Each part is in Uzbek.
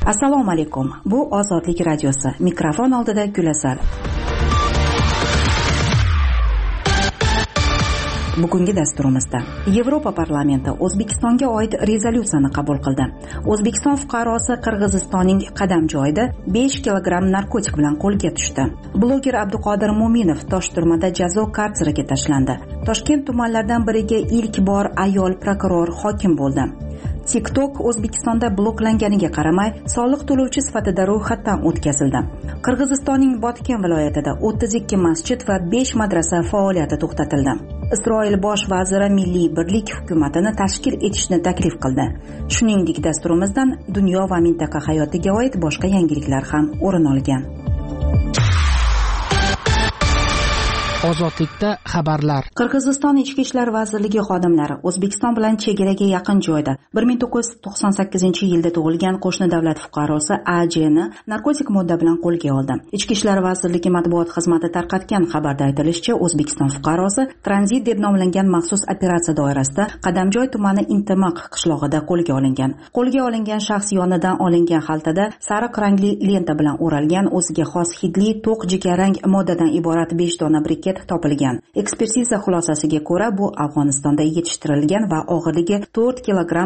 Assalomu alaykum. Bu Ozodlik radiosi. Mikrofon oldida Gulasal. Bugungi dasturimizda Yevropa parlamenti O'zbekistonga oid rezolyutsiyani qabul qildi. O'zbekiston fuqarosi Qirg'izistonning Qadam joyida 5 kilogramm narkotik bilan qo'lga tushdi. Bloger Abduqodir Mo'minov Toshturmada jazo kartsiriga tashlandi. Toshkent tumanlaridan biriga ilk bor ayol prokuror hokim bo'ldi. TikTok O'zbekistonda bloklanganiga qaramay, soliq to'lovchi sifatida ro'yxatdan o'tkazildi. Qirg'izistonning Botken viloyatida 32 masjid va 5 madrasa faoliyati to'xtatildi. Isroil bosh vaziri milliy birlik hukumatini tashkil etishni taklif qildi. Shuningdek, dasturimizdan dunyo va mintaqa hayotiga oid boshqa yangiliklar ham o'rin olgan. Ozodlikda xabarlar. Qirg'iziston Ichki ishlar vazirligi xodimlari O'zbekiston bilan chegaraga yaqin joyda 1998-yilda tug'ilgan qo'shni davlat fuqarosi A.J.ni narkotik modda bilan qo'lga oldi. Ichki ishlar vazirligi matbuot xizmati tarqatgan xabarda aytilishicha, O'zbekiston fuqarosi tranzit deb nomlangan maxsus operatsiya doirasida Qadamjoy tumani Intimaq qishlog'ida qo'lga olingan. Qo'lga olingan shaxs yonidan olingan xaltada sariq rangli lenta bilan o'ralgan o'ziga xos hidli to'q jigarrang moddadan iborat 5 dona briket topilgan. Ekspertiza xulosasiga ko'ra, bu Afg'onistonda yetishtirilgan va og'irligi 4 kilogramm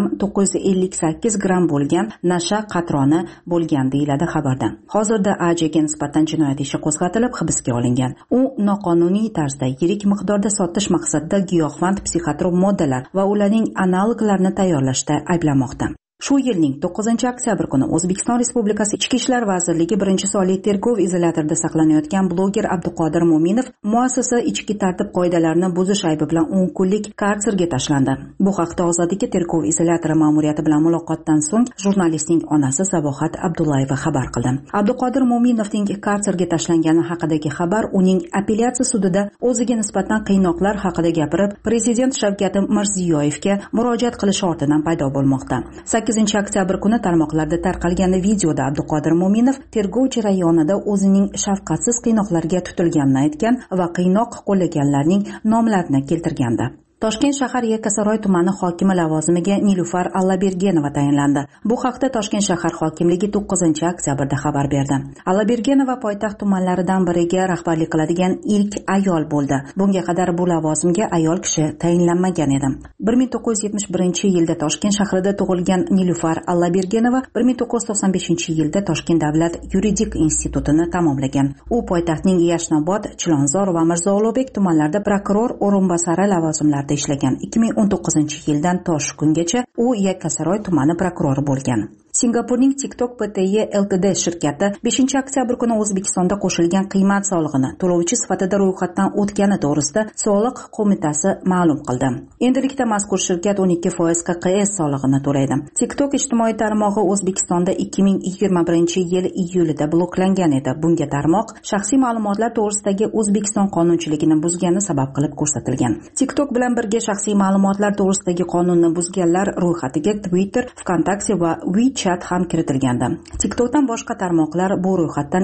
958 gramm bo'lgan nasha qatroni bo'lgan, deyiladi xabarda. Hozirda A.J.ga nisbatan jinoyat ishi qo'zg'atilib, hibsga olingan. U noqonuniy tarzda yirik miqdorda sotish maqsadida giyohvand psixotrop moddalar va ularning analoglarini tayyorlashda ayblanmoqda. Shu yilning 9-oktyabr kuni O'zbekiston Respublikasi Ichki ishlar vazirligi 1-sonli tergov izolyatorida saqlanayotgan bloger Abduqodir Mo'minov muassasa ichki tartib qoidalarini buzish aybi bilan 10 kunlik karserga tashlandi. Bu haqda Ozodlikka tergov izolyatori ma'muriyati bilan muloqotdan so'ng jurnalistning onasi Sabohat Abdullayeva xabar qildi. Abduqodir Mo'minovning karserga tashlangani haqidagi xabar uning apellyatsiya sudida o'ziga nisbatan qiynoqlar haqida gapirib, prezident Shavkat Mirziyoyevga murojaat qilish ortidan paydo bo'lmoqda. 8-oktyabr kuni tarmoqlarda tarqalgan videoda Abduqodir Mo'minov tergov jarayonida o'zining shafqatsiz qiynoqlarga tutilganini aytgan va qiynoq qo'llaganlarning nomlarini keltirgandi. Toshkent shahar Yakkasaroy tumani hokimi lavozimiga Nilufar Allabergenova tayinlandi. Bu haqda Toshkent shahar hokimligi 9-oktyabrda xabar berdi. Allabergenova poytaxt tumanlaridan biriga rahbarlik qiladigan ilk ayol bo'ldi. Bunga qadar bu lavozimga ayol kishi tayinlanmagan edi. 1971-yilda Toshkent shahrida tug'ilgan Nilufar Allabergenova 1995-yilda Toshkent davlat yuridik institutini tamomlagan. U poytaxtning Yashnobod, Chilonzor va Mirzo Ulug'bek tumanlarida prokuror o'rinbosari lavozimlarida ishlagan. 2019-yildan tosh kungacha u Yakkasaroy tumani prokurori bo'lgan. Singapurning TikTok Pte. Ltd shirkati 5-oktyabr kuni O'zbekistonda qo'shilgan qiymat solig'ini to'lovchi sifatida ro'yxatdan o'tgani to'g'risida Soliq qo'mitasi ma'lum qildi. Endilikda mazkur shirkat 12% QQS solig'ini to'laydi. TikTok ijtimoiy tarmog'i O'zbekistonda 2021-yil iyulida bloklangan edi. Bunga tarmoq shaxsiy ma'lumotlar to'g'risidagi O'zbekiston qonunchiligini buzgani sabab qilib ko'rsatilgan. TikTok bilan birga shaxsiy ma'lumotlar to'g'risidagi qonunni buzganlar ro'yxatiga Twitter, VKontakte va WeChat ham kiritilgandi. TikTokdan boshqa tarmoqlar bu ro'yxatdan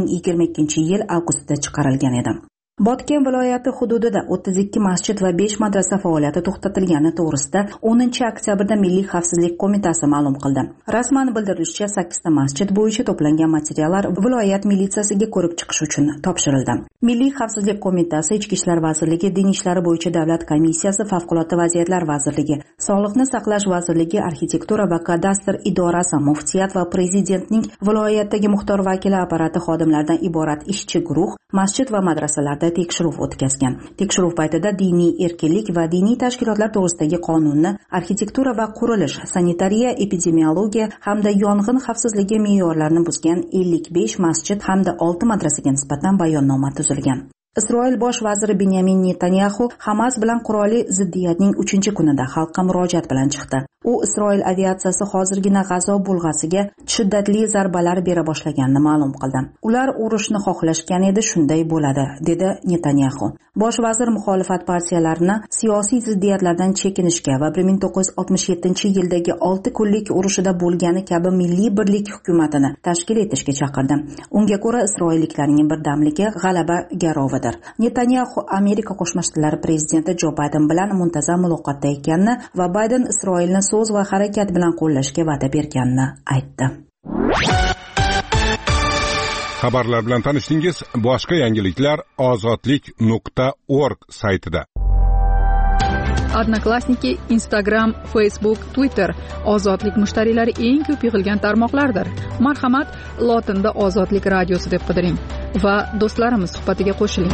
2022-yil avgustida chiqarilgan edi. Botken viloyati hududida 32 masjid va 5 madrasa faoliyati to'xtatilgani to'g'risida 10-oktyabrda Milliy xavfsizlik qo'mitasi ma'lum qildi. Rasman bildirilishicha, 8 ta masjid bo'yicha to'plangan materiallar viloyat militsiyasiga ko'rib chiqish uchun topshirildi. Milliy xavfsizlik qo'mitasi, Ichki ishlar vazirligi, Din ishlari bo'yicha davlat komissiyasi, Favqulodda vaziyatlar vazirligi, Sog'liqni saqlash vazirligi, Arxitektura va kadastr idorasi, Muftiyat va prezidentning viloyatdagi muxtor vakili apparati xodimlaridan iborat ishchi guruh masjid va madrasalarda tekshiruv o'tkazgan. Tekshiruv paytida diniy erkinlik va diniy tashkilotlar to'g'risidagi qonunni, arxitektura va qurilish, sanitariya, epidemiologiya hamda yong'in xavfsizligi me'yorlarini buzgan 55 masjid hamda 6 madrasaga nisbatan bayonnoma tuzilgan. Isroil bosh vaziri Benyamin Netanyahu Hamas bilan qurolli ziddiyatning 3-kunida xalqqa murojaat bilan chiqdi. U Isroil aviatsiyasi hozirgina G'azo bulg'asiga shiddatli zarbalar bera boshlaganini ma'lum qildi. Ular urushni xohlashgan edi, shunday bo'ladi, dedi Netanyahu. Bosh vazir muxolifat partiyalarini siyosiy ziddiyatlardan chekinishga va 1967-yildagi 6 kunlik urushida bo'lgani kabi milliy birlik hukumatini tashkil etishga chaqirdi. Unga ko'ra, isroilliklarning birdamligi g'alaba garovidir. Netanyahu Amerika Qo'shma Shtatlari prezidenti Jo Bayden bilan muntazam muloqotda ekanini va Bayden Isroilni so'z va harakat bilan qo'llashga va'da berganini aytdi. Xabarlar bilan tanishdingiz. Boshqa yangiliklar ozodlik.org saytida. Odnoklassniki, Instagram, Facebook, Twitter ozodlik mushtariylari eng ko'p yig'ilgan tarmoqlardir. Marhamat, lotinda Ozodlik radiosi deb qidiring va do'stlarimiz suhbatiga qo'shiling.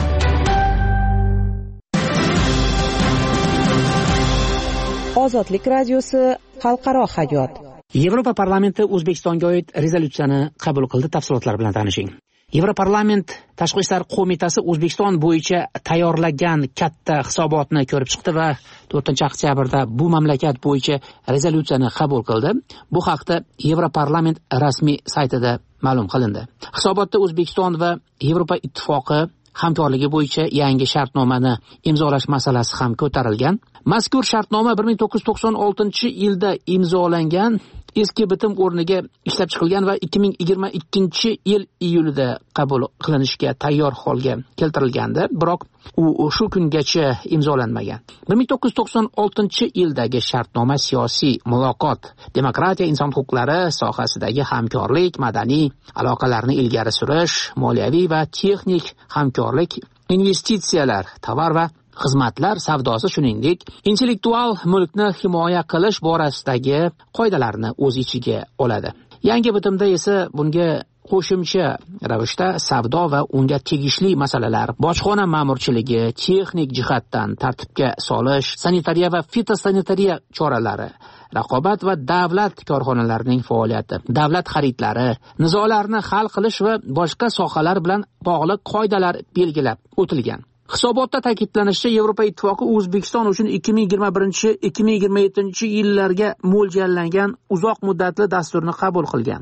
Ozodlik radiosi xalqaro hayot. Yevropa parlamenti O'zbekistonga oid rezolyutsiyani qabul qildi. Tafsilotlar bilan tanishing. Yevroparlament Tashqi ishlar qo'mitasi O'zbekiston bo'yicha tayyorlagan katta hisobotni ko'rib chiqdi va 4-oktyabrda bu mamlakat bo'yicha rezolyutsiyani qabul qildi. Bu haqda Yevroparlament rasmiy saytida ma'lum qilindi. Hisobotda O'zbekiston va Yevropa ittifoqi hamkorligi bo'yicha yangi shartnomani imzolash masalasi ham ko'tarilgan. Mazkur shartnoma 1996-yilda imzolangan, eski bitim o'rniga ishlab chiqilgan va 2022-yil iyulida qabul qilinishga tayyor holga keltirilgandi, biroq u shu kungacha imzolanmagan. 1996-yildagi shartnoma siyosiy muloqot, demokratiya, inson huquqlari sohasidagi hamkorlik, madaniy aloqalarni ilgari surish, moliyaviy va texnik hamkorlik, investitsiyalar, tovar va xizmatlar savdosi, shuningdek, intellektual mulkni himoya qilish borasidagi qoidalarni o'z ichiga oladi. Yangi bitimda esa bunga qo'shimcha ravishda savdo va unga tegishli masalalar, bojxona ma'murchiligi, texnik jihatdan tartibga solish, sanitariya va fitosanitariya choralari, raqobat va davlat korxonalarining faoliyati, davlat xaridlari, nizolarni hal qilish va boshqa sohalar bilan bog'liq qoidalar belgilab o'tilgan. Hisobotda ta'kidlanishicha, Yevropa ittifoqi O'zbekiston uchun 2021-2027 yillarga mo'ljallangan uzoq muddatli dasturni qabul qilgan.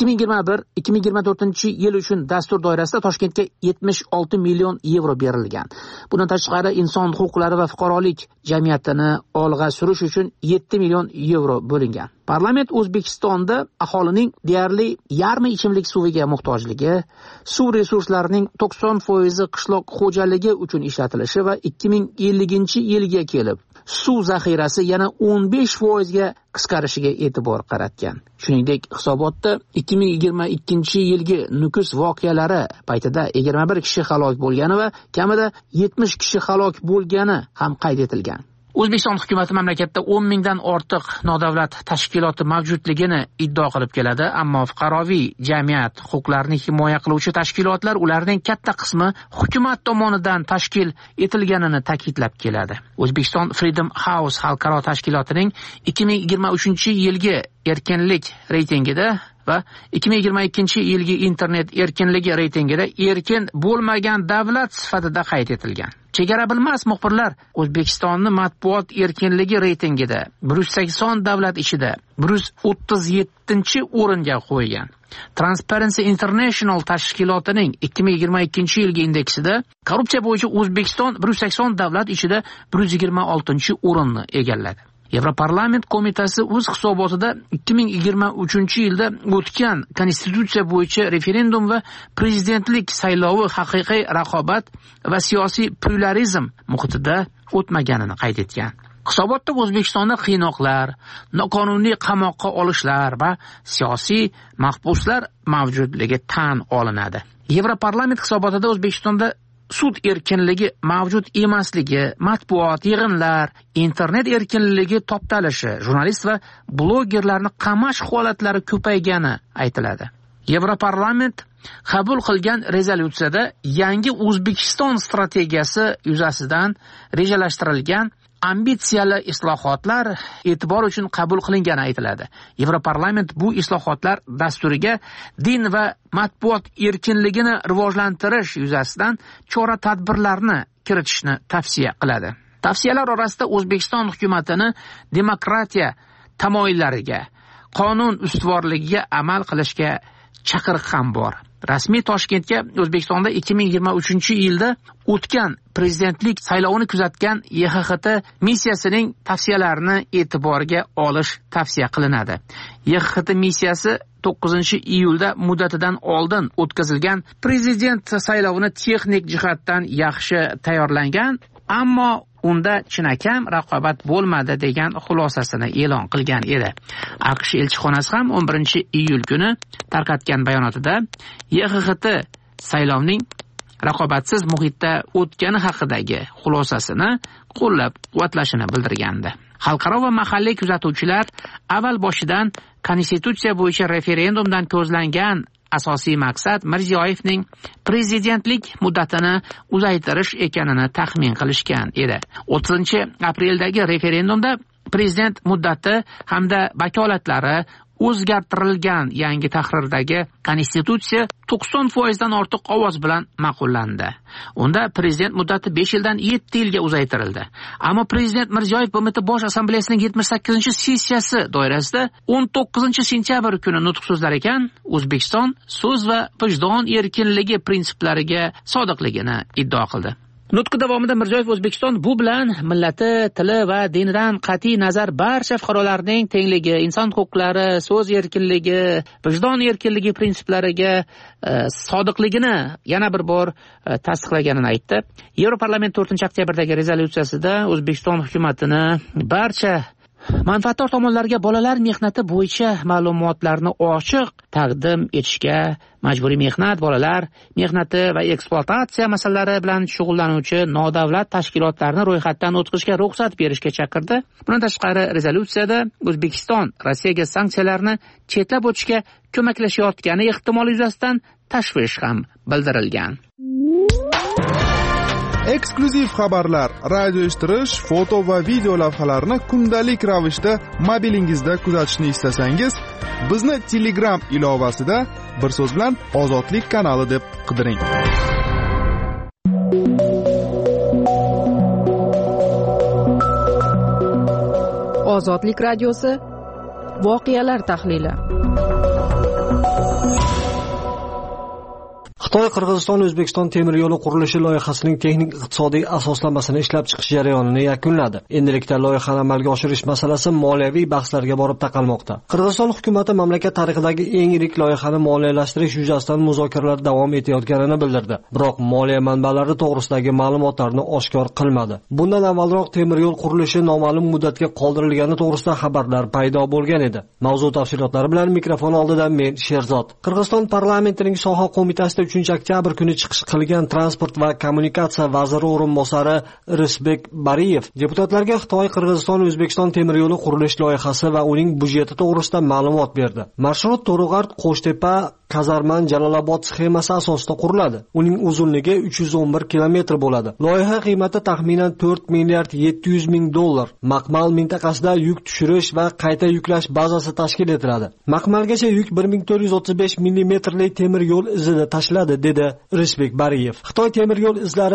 2021-2024 yil uchun dastur doirasida Toshkentga 76 million yevro berilgan. Bundan tashqari inson huquqlari va fuqarolik jamiyatini olg'a surish uchun 7 million yevro bo'lingan. Parlament O'zbekistonda aholining deyarli yarmi ichimlik suviga muhtojligi, suv resurslarining 90% qishloq xo'jaligi uchun ishlatilishi va 2050-yilga kelib suv zaxirasi yana 15% ga qisqarishiga e'tibor qaratgan. Shuningdek, hisobotda 2022-yilgi Nukus voqealari paytida 21 kishi halok bo'lgani va kamida 70 kishi halok bo'lgani ham qayd etilgan. O'zbekiston hukumati mamlakatda 10 mingdan ortiq nodavlat tashkiloti mavjudligini iddao qilib keladi, ammo fuqaroviy jamiyat huquqlarini himoya qiluvchi tashkilotlar ularning katta qismi hukumat tomonidan tashkil etilganini ta'kidlab keladi. O'zbekiston Freedom House xalqaro tashkilotining 2023-yilgi erkinlik reytingida va 2022-yilgi internet erkinligi reytingida erkin bo'lmagan davlat sifatida qayd etilgan. Chegara bilmas muxbirlar O'zbekistonni matbuot erkinligi reytingida 180 davlat ichida 137-o'ringa qo'ygan. Transparency International tashkilotining 2022-yilgi indeksida korrupsiya bo'yicha O'zbekiston 180 davlat ichida 126-o'rinni egalladi. Yevroparlament qo'mitasi o'z hisobotida 2023-yilda o'tgan konstitutsiya bo'yicha referendum va prezidentlik saylovi haqiqiy raqobat va siyosiy pluralizm muhitida o'tmaganini qayd etgan. Hisobotda O'zbekistonda qiynoqlar, noqonuniy qamoqqa olishlar va siyosiy mahbuslar mavjudligi tan olinadi. Yevroparlament hisobotida O'zbekistonda sud erkinligi mavjud emasligi, matbuot, yig'inlar, internet erkinligi toptalishi, jurnalist va blogerlarni qamash holatlari ko'paygani aytiladi. Yevroparlament qabul qilgan rezolyutsiyada yangi O'zbekiston strategiyasi yuzasidan rejalashtirilgan ambitsiyali islohotlar e'tibor uchun qabul qilingani aytiladi. Yevroparlament bu islohotlar dasturiga din va matbuot erkinligini rivojlantirish yuzasidan chora-tadbirlarni kiritishni tavsiya qiladi. Tavsiyalar orasida O'zbekiston hukumatini demokratiya tamoyillariga, qonun ustuvorligiga amal qilishga chaqiriq ham bor. Rasmiy Toshkentga O'zbekistonda 2023-yilda o'tgan prezidentlik saylovini kuzatgan YXHT missiyasining tavsiyalarini e'tiborga olish tavsiya qilinadi. YXHT missiyasi 9-iyulda muddatidan oldin o'tkazilgan prezident saylovini texnik jihatdan yaxshi tayyorlangan ammo unda chinakam raqobat bo'lmadi degan xulosasini e'lon qilgan edi. AQSh elchixonasi ham 11-iyul kuni tarqatgan bayonotida YXHT saylovning raqobatsiz muhitda o'tgani haqidagi xulosasini qo'llab-quvvatlashini bildirgandi. Xalqaro va mahalliy kuzatuvchilar avval boshidan konstitutsiya bo'yicha referendumdan ko'zlangan asosiy maqsad Mirziyoyevning prezidentlik muddatini uzaytirish ekanini taxmin qilishgan edi. 30-apreldagi referendumda prezident muddati hamda vakolatlari o'zgartirilgan yangi tahrirdagi konstitutsiya 90% dan ortiq ovoz bilan ma'qullandi. Unda prezident muddati 5 yildan 7 yilga uzaytirildi. Ammo prezident Mirziyoyev BMT Bosh Assambleyasining 78-sessiyasi doirasida 19-sentyabr kuni nutq so'zlar ekan, O'zbekiston so'z va vijdon erkinligi prinsiplariga sodiqligini iddao qildi. Nutqi davomida Mirziyoyev O'zbekiston bu bilan millati, tili va dinidan qat'iy nazar barcha fuqarolarning tengligi, inson huquqlari, so'z erkinligi, vijdon erkinligi prinsiplariga sodiqligini yana bir bor tasdiqlaganini aytdi. Yevroparlament 4-oktyabrdagi rezolyutsiyasida O'zbekiston hukumatini barcha manfaatdor tomonlarga bolalar mehnati bo'yicha ma'lumotlarni ochiq taqdim etishga, majburiy mehnat, bolalar mehnati va ekspluatatsiya masalalari bilan shug'ullanuvchi nodavlat tashkilotlarni ro'yxatdan o'tkazishga ruxsat berishga chaqirdi. Bundan tashqari rezolyutsiyada O'zbekiston Rossiyaga sanksiyalarni chetlab o'tishga ko'maklashayotgani ehtimoli yuzasidan tashvish ham bildirilgan. Eksklyuziv xabarlar, radio eshittirish, foto va video lavhalarni kundalik ravishda mobilingizda kuzatishni istasangiz, bizni Telegram ilovasida bir so'z bilan Ozodlik kanali deb qidiring. Ozodlik radiosi voqealar tahlili. Xitoy Qirg'iziston-O'zbekiston temir yo'li qurilishi loyihasining texnik iqtisodiy asoslamasini ishlab chiqish jarayonini yakunladi. Endilikda loyihani amalga oshirish masalasi moliyaviy bahslarga borib taqalmoqda. Qirg'iziston hukumati mamlakat tarixidagi eng yirik loyihani moliyalashtirish yuzasidan muzokaralar davom etayotganini bildirdi. Biroq moliya manbalari to'g'risidagi ma'lumotlarni oshkor qilmadi. Bundan avvalroq temir yo'l qurilishi noma'lum muddatga qoldirilgani to'g'risida xabarlar paydo bo'lgan edi. Mavzu tafsilotlari bilan mikrofon oldida men Sherzod. Qirg'iziston parlamentining soha qo'mitasida 3-oktyabr kuni chiqish qilgan transport va kommunikatsiya vaziri o'rinbosari Irisbek Bariyev deputatlarga Xitoy Qirg'iziston O'zbekiston temir yo'li qurilish loyihasi va uning byudjeti to'g'risida ma'lumot berdi. Marshrut To'rug'art Qo'shtepa Kazarman Jalolobod sxemasi asosida quriladi. Uning uzunligi 311 kilometr bo'ladi. Loyiha qiymati taxminan 4 milliard 700 ming dollar. Maqmal mintaqasida yuk tushirish va qayta yuklash bazasi tashkil etiladi. Maqmalgacha yuk 1435 millimetrli temir yo'l izida tashiladi, dedi Irisbek Bariyev. Xitoy temir yo'l izlari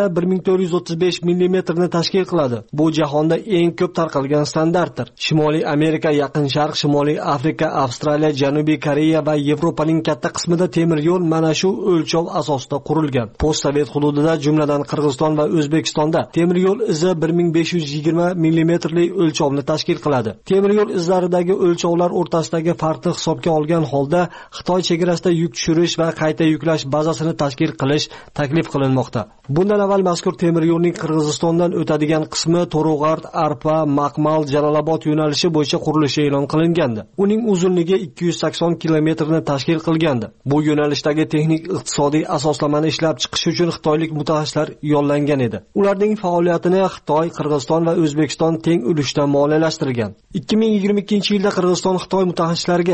1435 millimetrni tashkil qiladi. Bu jahonda eng ko'p tarqalgan standartdir. Shimoliy Amerika, Yaqin Sharq, Shimoliy Afrika, Avstraliya, Janubiy Koreya va Yevropaning katta qismida temir yo'l mana shu o'lchov asosida qurilgan. Postsovet hududida, jumladan Qirg'iziston va O'zbekistonda temir yo'l izi 1520 millimetrli o'lchovni tashkil qiladi. Temir yo'l izlaridagi o'lchovlar o'rtasidagi farqni hisobga olgan holda Xitoy chegarasida yuk tushirish va qayta yuklash bazasini tashkil qilish taklif qilinmoqda. Bundan avval mazkur temir yo'lning Qirg'izistondan o'tadigan qismi To'rug'art, Arpa, Maqmal, Jalolobod yo'nalishi bo'yicha qurilishi e'lon qilingandi. Uning uzunligi 280 kilometrni tashkil qilgandi. Bu yo'nalishdagi texnik iqtisodiy asoslamani ishlab chiqish uchun xitoylik mutaxassislar yollangan edi. Ularning faoliyatini Xitoy, Qirg'iziston va O'zbekiston teng ulushda moliyalashtirgan. 2022-yilda Qirg'iziston Xitoy mutaxassislariga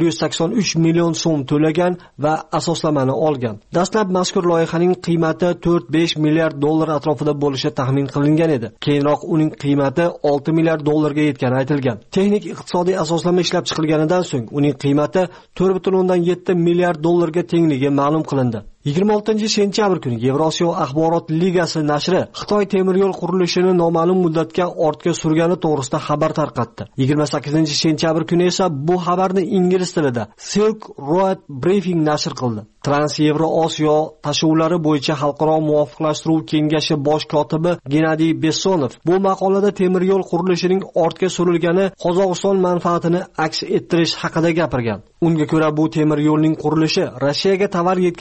483 million so'm to'lagan va asoslamani olgan. Dastlab mazkur loyihaning qiymati 4-5 milliard dollar atrofida bo'lishi taxmin qilingan edi. Keyinroq uning qiymati 6 milliard dollarga yetgani aytilgan. Texnik iqtisodiy asoslama ishlab chiqilganidan so'ng uning qiymati 4,7 milliard dollarga tengligi ma'lum qilindi. 26-sentyabr kuni Yevrosiyo axborot ligasi nashri Xitoy temir yo'l qurilishini noma'lum muddatga ortga surgani to'g'risida xabar tarqatdi. 28-sentyabr kuni esa bu xabarni ingliz tilida Silk Road Briefing nashr qildi. Trans-Yevroosiyo tashuvlari bo'yicha xalqaro muvofiqlashtiruv kengashi bosh kotibi Gennadiy Bessonov bu maqolada temir yo'l qurilishining ortga surilgani Qozog'iston manfaatini aks ettirish haqida gapirgan. Unga ko'ra bu temir yo'lning qurilishi Rossiyaga tovar yetkazish uchun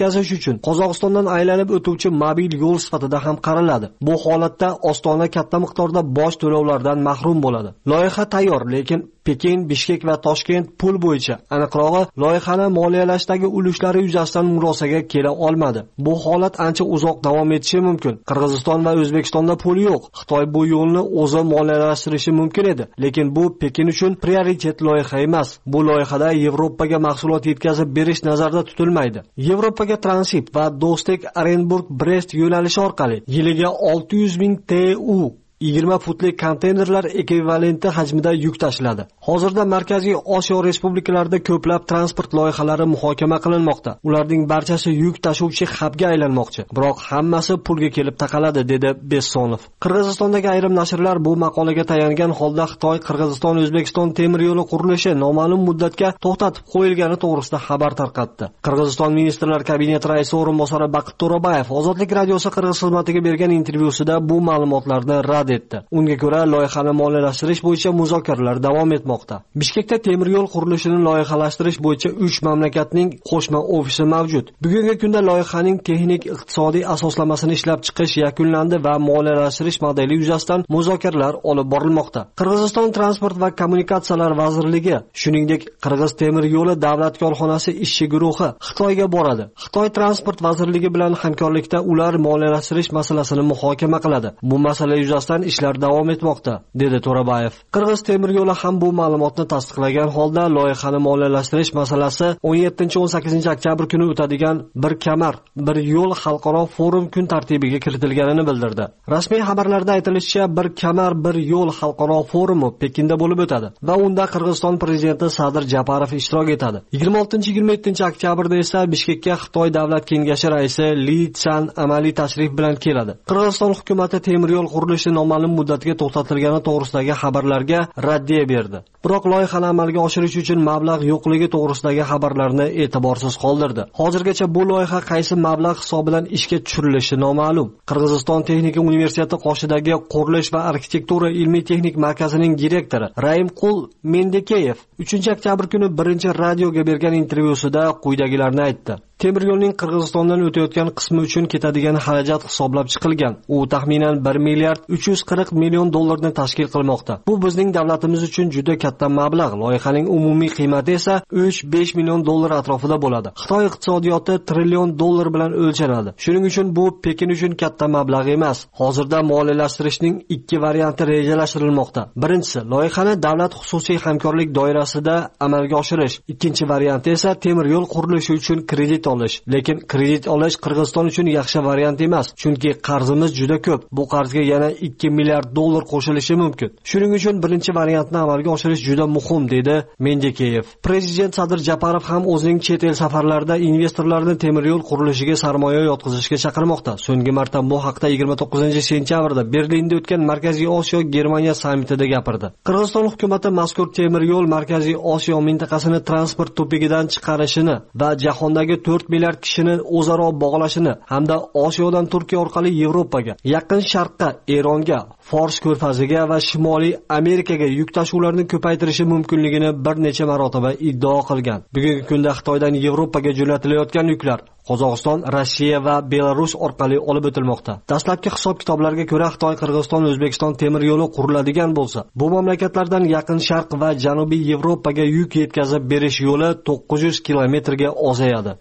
uchun Qozog'istondan aylanib o'tuvchi mobil yo'l sifatida ham qaraladi. Bu holatda Ostona katta miqdorda boj to'lovlardan mahrum bo'ladi. Loyiha tayyor, lekin Pekin, Bishkek va Toshkent pul bo'yicha, aniqrog'i loyihani moliyalashdagi ulushlari yuzasidan murosaga kela olmadi. Bu holat ancha uzoq davom etishi mumkin. Qirg'iziston va O'zbekistonda pul yo'q. Xitoy bu yo'lni o'zi moliyalashtirishi mumkin edi, lekin bu Pekin uchun prioritet loyiha emas. Bu loyihada Yevropaga mahsulot yetkazib berish nazarda tutilmaydi. Yevropaga transit va Do'stek Orenburg-Brest yo'nalishi orqali yiliga 600,000 TU 20 futlik konteynerlar ekvivalenti hajmida yuk tashiladi. Hozirda Markaziy Osiyo respublikalarida ko'plab transport loyihalari muhokama qilinmoqda. Ularning barchasi yuk tashuvchi hubga aylanmoqchi. Biroq hammasi pulga kelib taqaladi, dedi Bessonov. Qirg'izistondagi ayrim nashrlar bu maqolaga tayangan holda Xitoy Qirg'iziston-O'zbekiston temir yo'li qurilishi noma'lum muddatga to'xtatib qo'yilgani to'g'risida xabar tarqatdi. Qirg'iziston Ministrlar kabineti raisi o'rinbosari Baqit To'rabayev Ozodlik radiosi Qirg'iz xizmatiga bergan intervyusida bu ma'lumotlarni rad etdi. Unga ko'ra, loyihani moliyalashtirish bo'yicha muzokaralar davom etmoqda. Bishkekda temir yo'l qurilishini loyihalashtirish bo'yicha 3 mamlakatning qo'shma ofisi mavjud. Bugungi kunda loyihaning texnik iqtisodiy asoslamasini ishlab chiqish yakunlandi va moliyalashtirish modeli yuzasidan muzokaralar olib borilmoqda. Qirg'iziston transport va kommunikatsiyalar vazirligi, shuningdek Qirg'iz temir yo'li davlat korxonasi ishchi guruhi Xitoyga boradi. Xitoy transport vazirligi bilan hamkorlikda ular moliyalashtirish masalasini muhokama qiladi. Bu masala yuzasidan ishlar davom etmoqda, dedi To'rabayev. Qirg'iz temir yo'li ham bu ma'lumotni tasdiqlagan holda loyihani moliyalashtirish masalasi 17-18 oktyabr kuni o'tadigan bir kamar, bir yo'l xalqaro forum kun tartibiga kiritilganini bildirdi. Rasmiy xabarlarda aytilishicha, bir kamar, bir yo'l xalqaro forumi Pekinda bo'lib o'tadi va unda Qirg'iziston prezidenti Sadir Japarov ishtirok etadi. 26-27 oktyabrda esa Bishkekka Xitoy davlat kengashi raisi Li Chan amaliy tashrif bilan keladi. Qirg'iziston hukumatı temir yo'l qurilishi noma'lum muddatga to'xtatilgani to'g'risidagi xabarlarga raddiya berdi. Biroq loyihani amalga oshirish uchun mablag' yo'qligi to'g'risidagi xabarlarni e'tiborsiz qoldirdi. Hozirgacha bu loyiha qaysi mablag' hisobidan ishga tushirilishi noma'lum. Qirg'iziston texnika universiteti qoshidagi qurilish va arxitektura ilmiy-texnik markazining direktori Raimqul Mendekeyev 3-oktyabr kuni birinchi radioga bergan intervyusida quyidagilarni aytdi. Temir yo'lning Qirg'izistondan o'tayotgan qismi uchun ketadigan xarajat hisoblab chiqilgan. U taxminan 1 milliard 340 million dollarni tashkil qilmoqda. Bu bizning davlatimiz uchun juda katta mablag'. Loyihaning umumiy qiymati esa 3-5 million dollar atrofida bo'ladi. Xitoy iqtisodiyoti trillion dollar bilan o'lchanadi. Shuning uchun bu Pekin uchun katta mablag' emas. Hozirda moliyalashtirishning 2 varianti rejalashtirilmoqda. Birinchisi, loyihani davlat xususiy hamkorlik doirasida amalga oshirish. Ikkinchi varianti esa temir yo'l qurilishi uchun kredit olish. Lekin kredit olish Qirg'iziston uchun yaxshi variant emas, chunki qarzimiz juda ko'p. Bu qarzga yana 2 milliard dollar qo'shilishi mumkin. Shuning uchun birinchi variantni amalga oshirish juda muhim, dedi Mendekeyev. Prezident Sadir Japarov ham o'zining chet el safarlarida investorlarni temir yo'l qurilishiga sarmoya yotqizishga chaqirmoqda. So'nggi marta bu haqda 29-sentyabrda Berlinda o'tgan Markaziy Osiyo Germaniya sammitida gapirdi. Qirg'iziston hukumati mazkur temir yo'l Markaziy Osiyo mintaqasini transport to'pigidan chiqarishini va jahondagi 4 milliard kishini o'zaro bog'lashini hamda Osiyodan Turkiya orqali Yevropaga, Yaqin Sharqqa, Eronga, Fors ko'rfaziga va Shimoliy Amerikaga yuk tashuvlarni ko'paytirishi mumkinligini bir necha marotaba iddao qilgan. Bugungi kunda Xitoydan Yevropaga jo'natilayotgan yuklar Qozog'iston, Rossiya va Belarus orqali olib o'tilmoqda. Dastlabki hisob-kitoblarga ko'ra Xitoy, Qirg'iziston, O'zbekiston temir yo'li quriladigan bo'lsa, bu mamlakatlardan Yaqin Sharq va Janubiy Yevropaga yuk yetkazib berish yo'li 900 kilometrga ozayadi.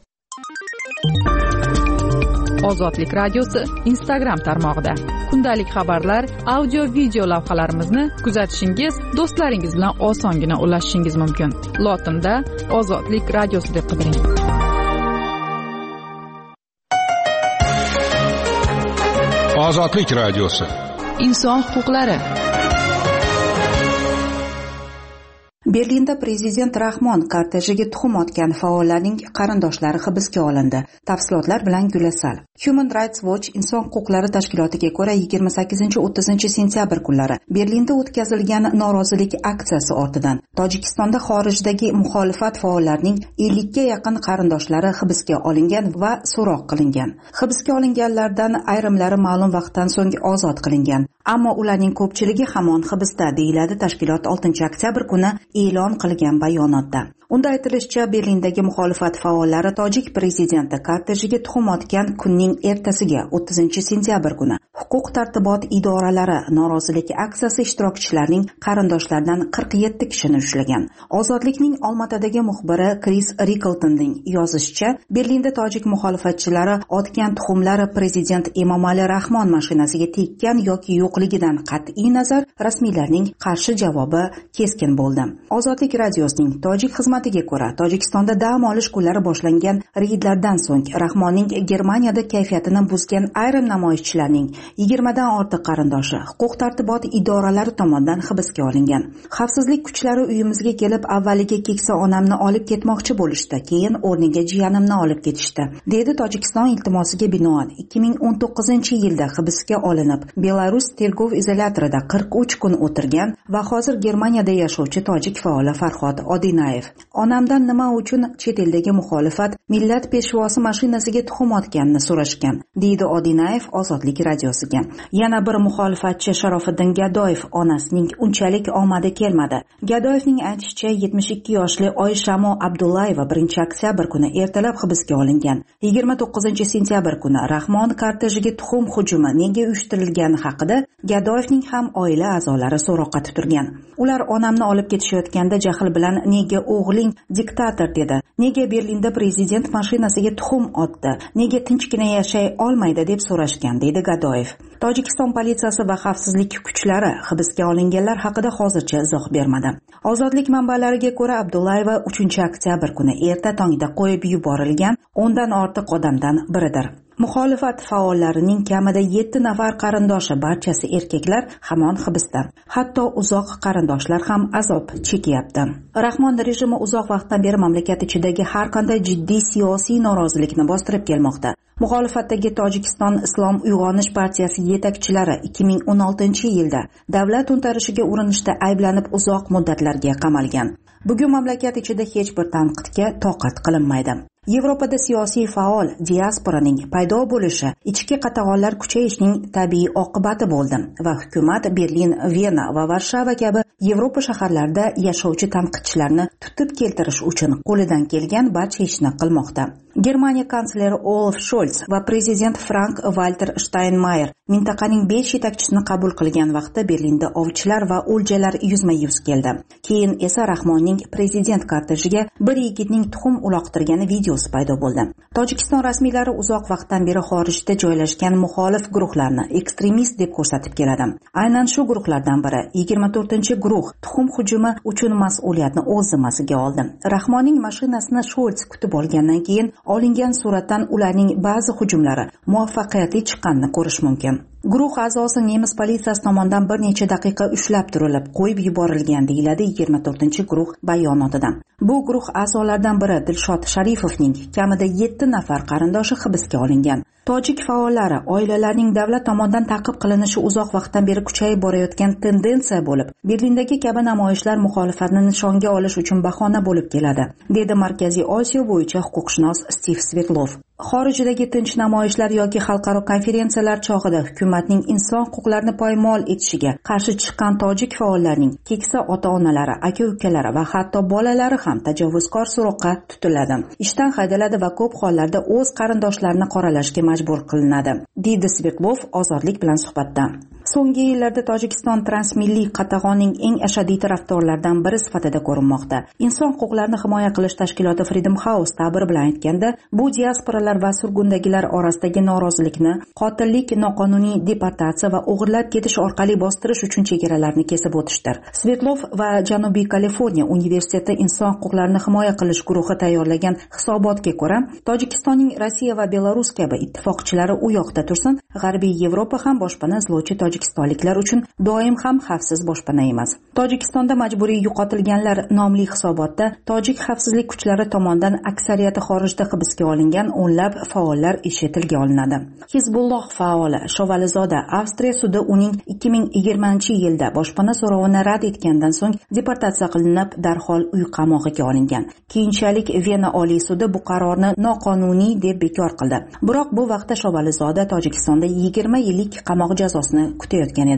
Ozodlik radiosi Instagram tarmog'ida kundalik xabarlar, audio, video lavhalarimizni kuzatishingiz, do'stlaringiz bilan osongina ulashishingiz mumkin. Lotinda Ozodlik radiosi deb qidiring. Ozodlik radiosi. Inson huquqlari. Berlinda prezident Rahmon kortejiga tuxum otgan faollarning qarindoshlari hibsga olindi. Tafsilotlar bilan Gulasal. Human Rights Watch inson huquqlari tashkilotiga ko'ra 28-30 sentyabr kunlari Berlinda o'tkazilgan norozilik aksiyasi ortidan Tojikistonda xorijdagi muxolifat faollarining 50 ga yaqin qarindoshlari hibsga olingan va so'roq qilingan. Hibsga olinganlardan ayrimlari ma'lum vaqtdan so'ng ozod qilingan, ammo ularning ko'pchiligi hamon hibsda, deyiladi tashkilot 6 oktyabr kuni e'lon qilgan bayonotda. Unda aytilishicha, Berlindagi muxolifat faollari tojik prezidenti kortejiga tuxum otgan kunning ertasiga 30-sentyabr kuni huquq-tartibot idoralari norozilik aksiyasi ishtirokchilarining qarindoshlaridan 47 kishini ushlagan. Ozodlikning Olmaotadagi muxbiri Kris Rikeltonning yozishicha, Berlinda tojik muxolifatchilari otgan tuxumlari prezident Emomali Rahmon mashinasiga tekkan yoki yo'qligidan qat'iy nazar rasmiylarning qarshi javobi keskin bo'ldi. Ozodlik radiosining tojik xizmatiga ko'ra, Tojikistonda dam olish kunlari boshlangan reydlardan so'ng Rahmonning Germaniyada kayfiyatini buzgan ayrim namoyishchilarning 20 dan ortiq qarindoshi huquq-tartibot idoralari tomonidan hibsga olingan. Xavfsizlik kuchlari uyimizga kelib, avvaliga keksa onamni olib ketmoqchi bo'lishdi, keyin o'rniga jiyanimni olib ketishdi, dedi Tojikiston iltimosiga binoan 2019-yilda hibsga olinib, Belarus tergov izolyatorida 43 kun o'tirgan va hozir Germaniyada yashovchi tojik faoli Farhod Odinayev. Onamdan nima uchun chet eldagi muxolifat millat peshvosi mashinasiga tuxum otganini so'rashgan, deydi Odinayev Ozodlik radiosiga. Yana bir muxolifatchi Sharofiddin Gadoyev onasining unchalik omadi kelmadi. Gadoyevning aytishicha, 72 yoshli Oyshamo Abdullayeva 1-oktyabr kuni ertalab hibsga olingan. 29-sentyabr kuni Rahmon kortejiga tuxum hujumi nega uyushtirilgani haqida Gadoyevning ham oila a'zolari so'roqqa tutilgan. Ular onamni olib ketishayotganda jahl bilan nega o'g'ling diktator dedi, nega Berlinda prezident mashinasiga tuxum otdi, nega tinchgina yashay olmaydi deb so'rashgan, deydi Gadoyev. Tojikiston politsiyasi va xavfsizlik kuchlari hibsga olinganlar haqida hozircha izoh bermadi. Ozodlik manbalariga ko'ra, Abdullayeva 3-oktyabr kuni erta tongda qo'yib yuborilgan 10 dan ortiq odamdan biridir. Muxolifat faollarining kamida 7 nafar qarindoshi, barchasi erkaklar, hamon hibsda. Hatto uzoq qarindoshlar ham azob chekyapti. Rahmon rejimi uzoq vaqtdan beri mamlakat ichidagi har qanday jiddiy siyosiy norozilikni bostirib kelmoqda. Muxolifatdagi Tojikiston Islom uyg'onish partiyasi yetakchilari 2016-yilda davlat to'ntarishiga urinishda ayblanib uzoq muddatlarga qamalgan. Bugun mamlakat ichida hech bir tanqidga toqat qilinmaydi. Yevropada siyosiy faol diasporaning paydo bo'lishi ichki qatag'onlar kuchayishining tabiiy oqibati bo'ldi va hukumat Berlin, Vena va Varshava kabi Yevropa shaharlarida yashovchi tanqidchilarni tutib keltirish uchun qo'lidan kelgan barcha ishni qilmoqda. Germaniya kansleri Olaf Scholz va prezident Frank-Walter Steinmeier mintaqaning 5 yetakchisini qabul qilgan vaqtda Berlinda ovchilar va o'ljalar yuzma-yuz keldi. Keyin esa Rahmonning prezident kortejiga bir yigitning tuxum uloqtirgani videosi paydo bo'ldi. Tojikiston rasmiylari uzoq vaqtdan beri xorijda joylashgan muxolif guruhlarni ekstremist deb ko'rsatib keladi. Aynan shu guruhlardan biri 24-guruh tuxum hujumi uchun mas'uliyatni o'z zimmasiga oldi. Rahmonning mashinasini Scholz kutib olgandan keyin olingan suratdan ularning ba'zi hujumlari muvaffaqiyatli chiqqanini ko'rish mumkin. Guruh a'zosi nemis politsiyasi tomonidan bir necha daqiqa ushlab turilib, qo'yib yuborilgan, deyiladi 24-guruh bayonotida. Bu guruh a'zolaridan biri Dilshod Sharifovning kamida 7 nafar qarindoshi hibsga olingan. Tojik faollari oilalarining davlat tomonidan ta'qib qilinishi uzoq vaqtdan beri kuchayib borayotgan tendensiya bo'lib, Berlindagi kabi namoyishlar muxolifatni nishonga olish uchun bahona bo'lib keladi, dedi Markaziy Osiyo bo'yicha huquqshunos Stiv Svetlov. Xorijdagi tinch namoyishlar yoki xalqaro konferensiyalar chog'ida hukumatning inson huquqlarini poymol etishiga qarshi chiqqan tojik faollarning keksa ota-onalari, aka-ukalari va hatto bolalari ham tajovuzkor so'roqqa tutiladi, ishdan haydaladi va ko'p hollarda o'z qarindoshlarini qoralashga majbur qilinadi, deydi Svetlov Ozodlik bilan suhbatda. So'nggi yillarda Tojikiston transmilliy qatag'onning eng ashaddiy tarafdorlaridan biri sifatida ko'rinmoqda. Inson huquqlarini himoya qilish tashkiloti Freedom House ta'biri bilan aytganda, bu diasporalar va surgundagilar orasidagi norozilikni qotillik, noqonuniy deportatsiya va o'g'irlab ketish orqali bostirish uchun chegaralarni kesib o'tishdir. Svetlov va Janubiy Kaliforniya universiteti inson huquqlarini himoya qilish guruhi tayyorlagan hisobotga ko'ra, Tojikistonning Rossiya va Belarus kabi ittifoqchilari u yoqda tursin, G'arbiy Yevropa ham boshpana izlovchi tojikistonliklar uchun doim ham xavfsiz boshpana emas. Tojikistonda majburiy yo'qotilganlar nomli hisobotda tojik xavfsizlik kuchlari tomonidan aksariyati xorijda hibsga olingan o'nlab faollar ishi tilga olinadi. Hizbulloh faoli Shovalizoda Avstriya sudi uning 2020-yilda boshpana so'rovini rad etgandan so'ng deportatsiya qilinib, darhol uy qamog'iga olingan. Keyinchalik Vena Oliy sudi bu qarorni noqonuniy deb bekor qildi. Biroq bu vaqtda Shovalizoda Tojikistonda 20 yillik qamoq jazosini kutayotgan edi.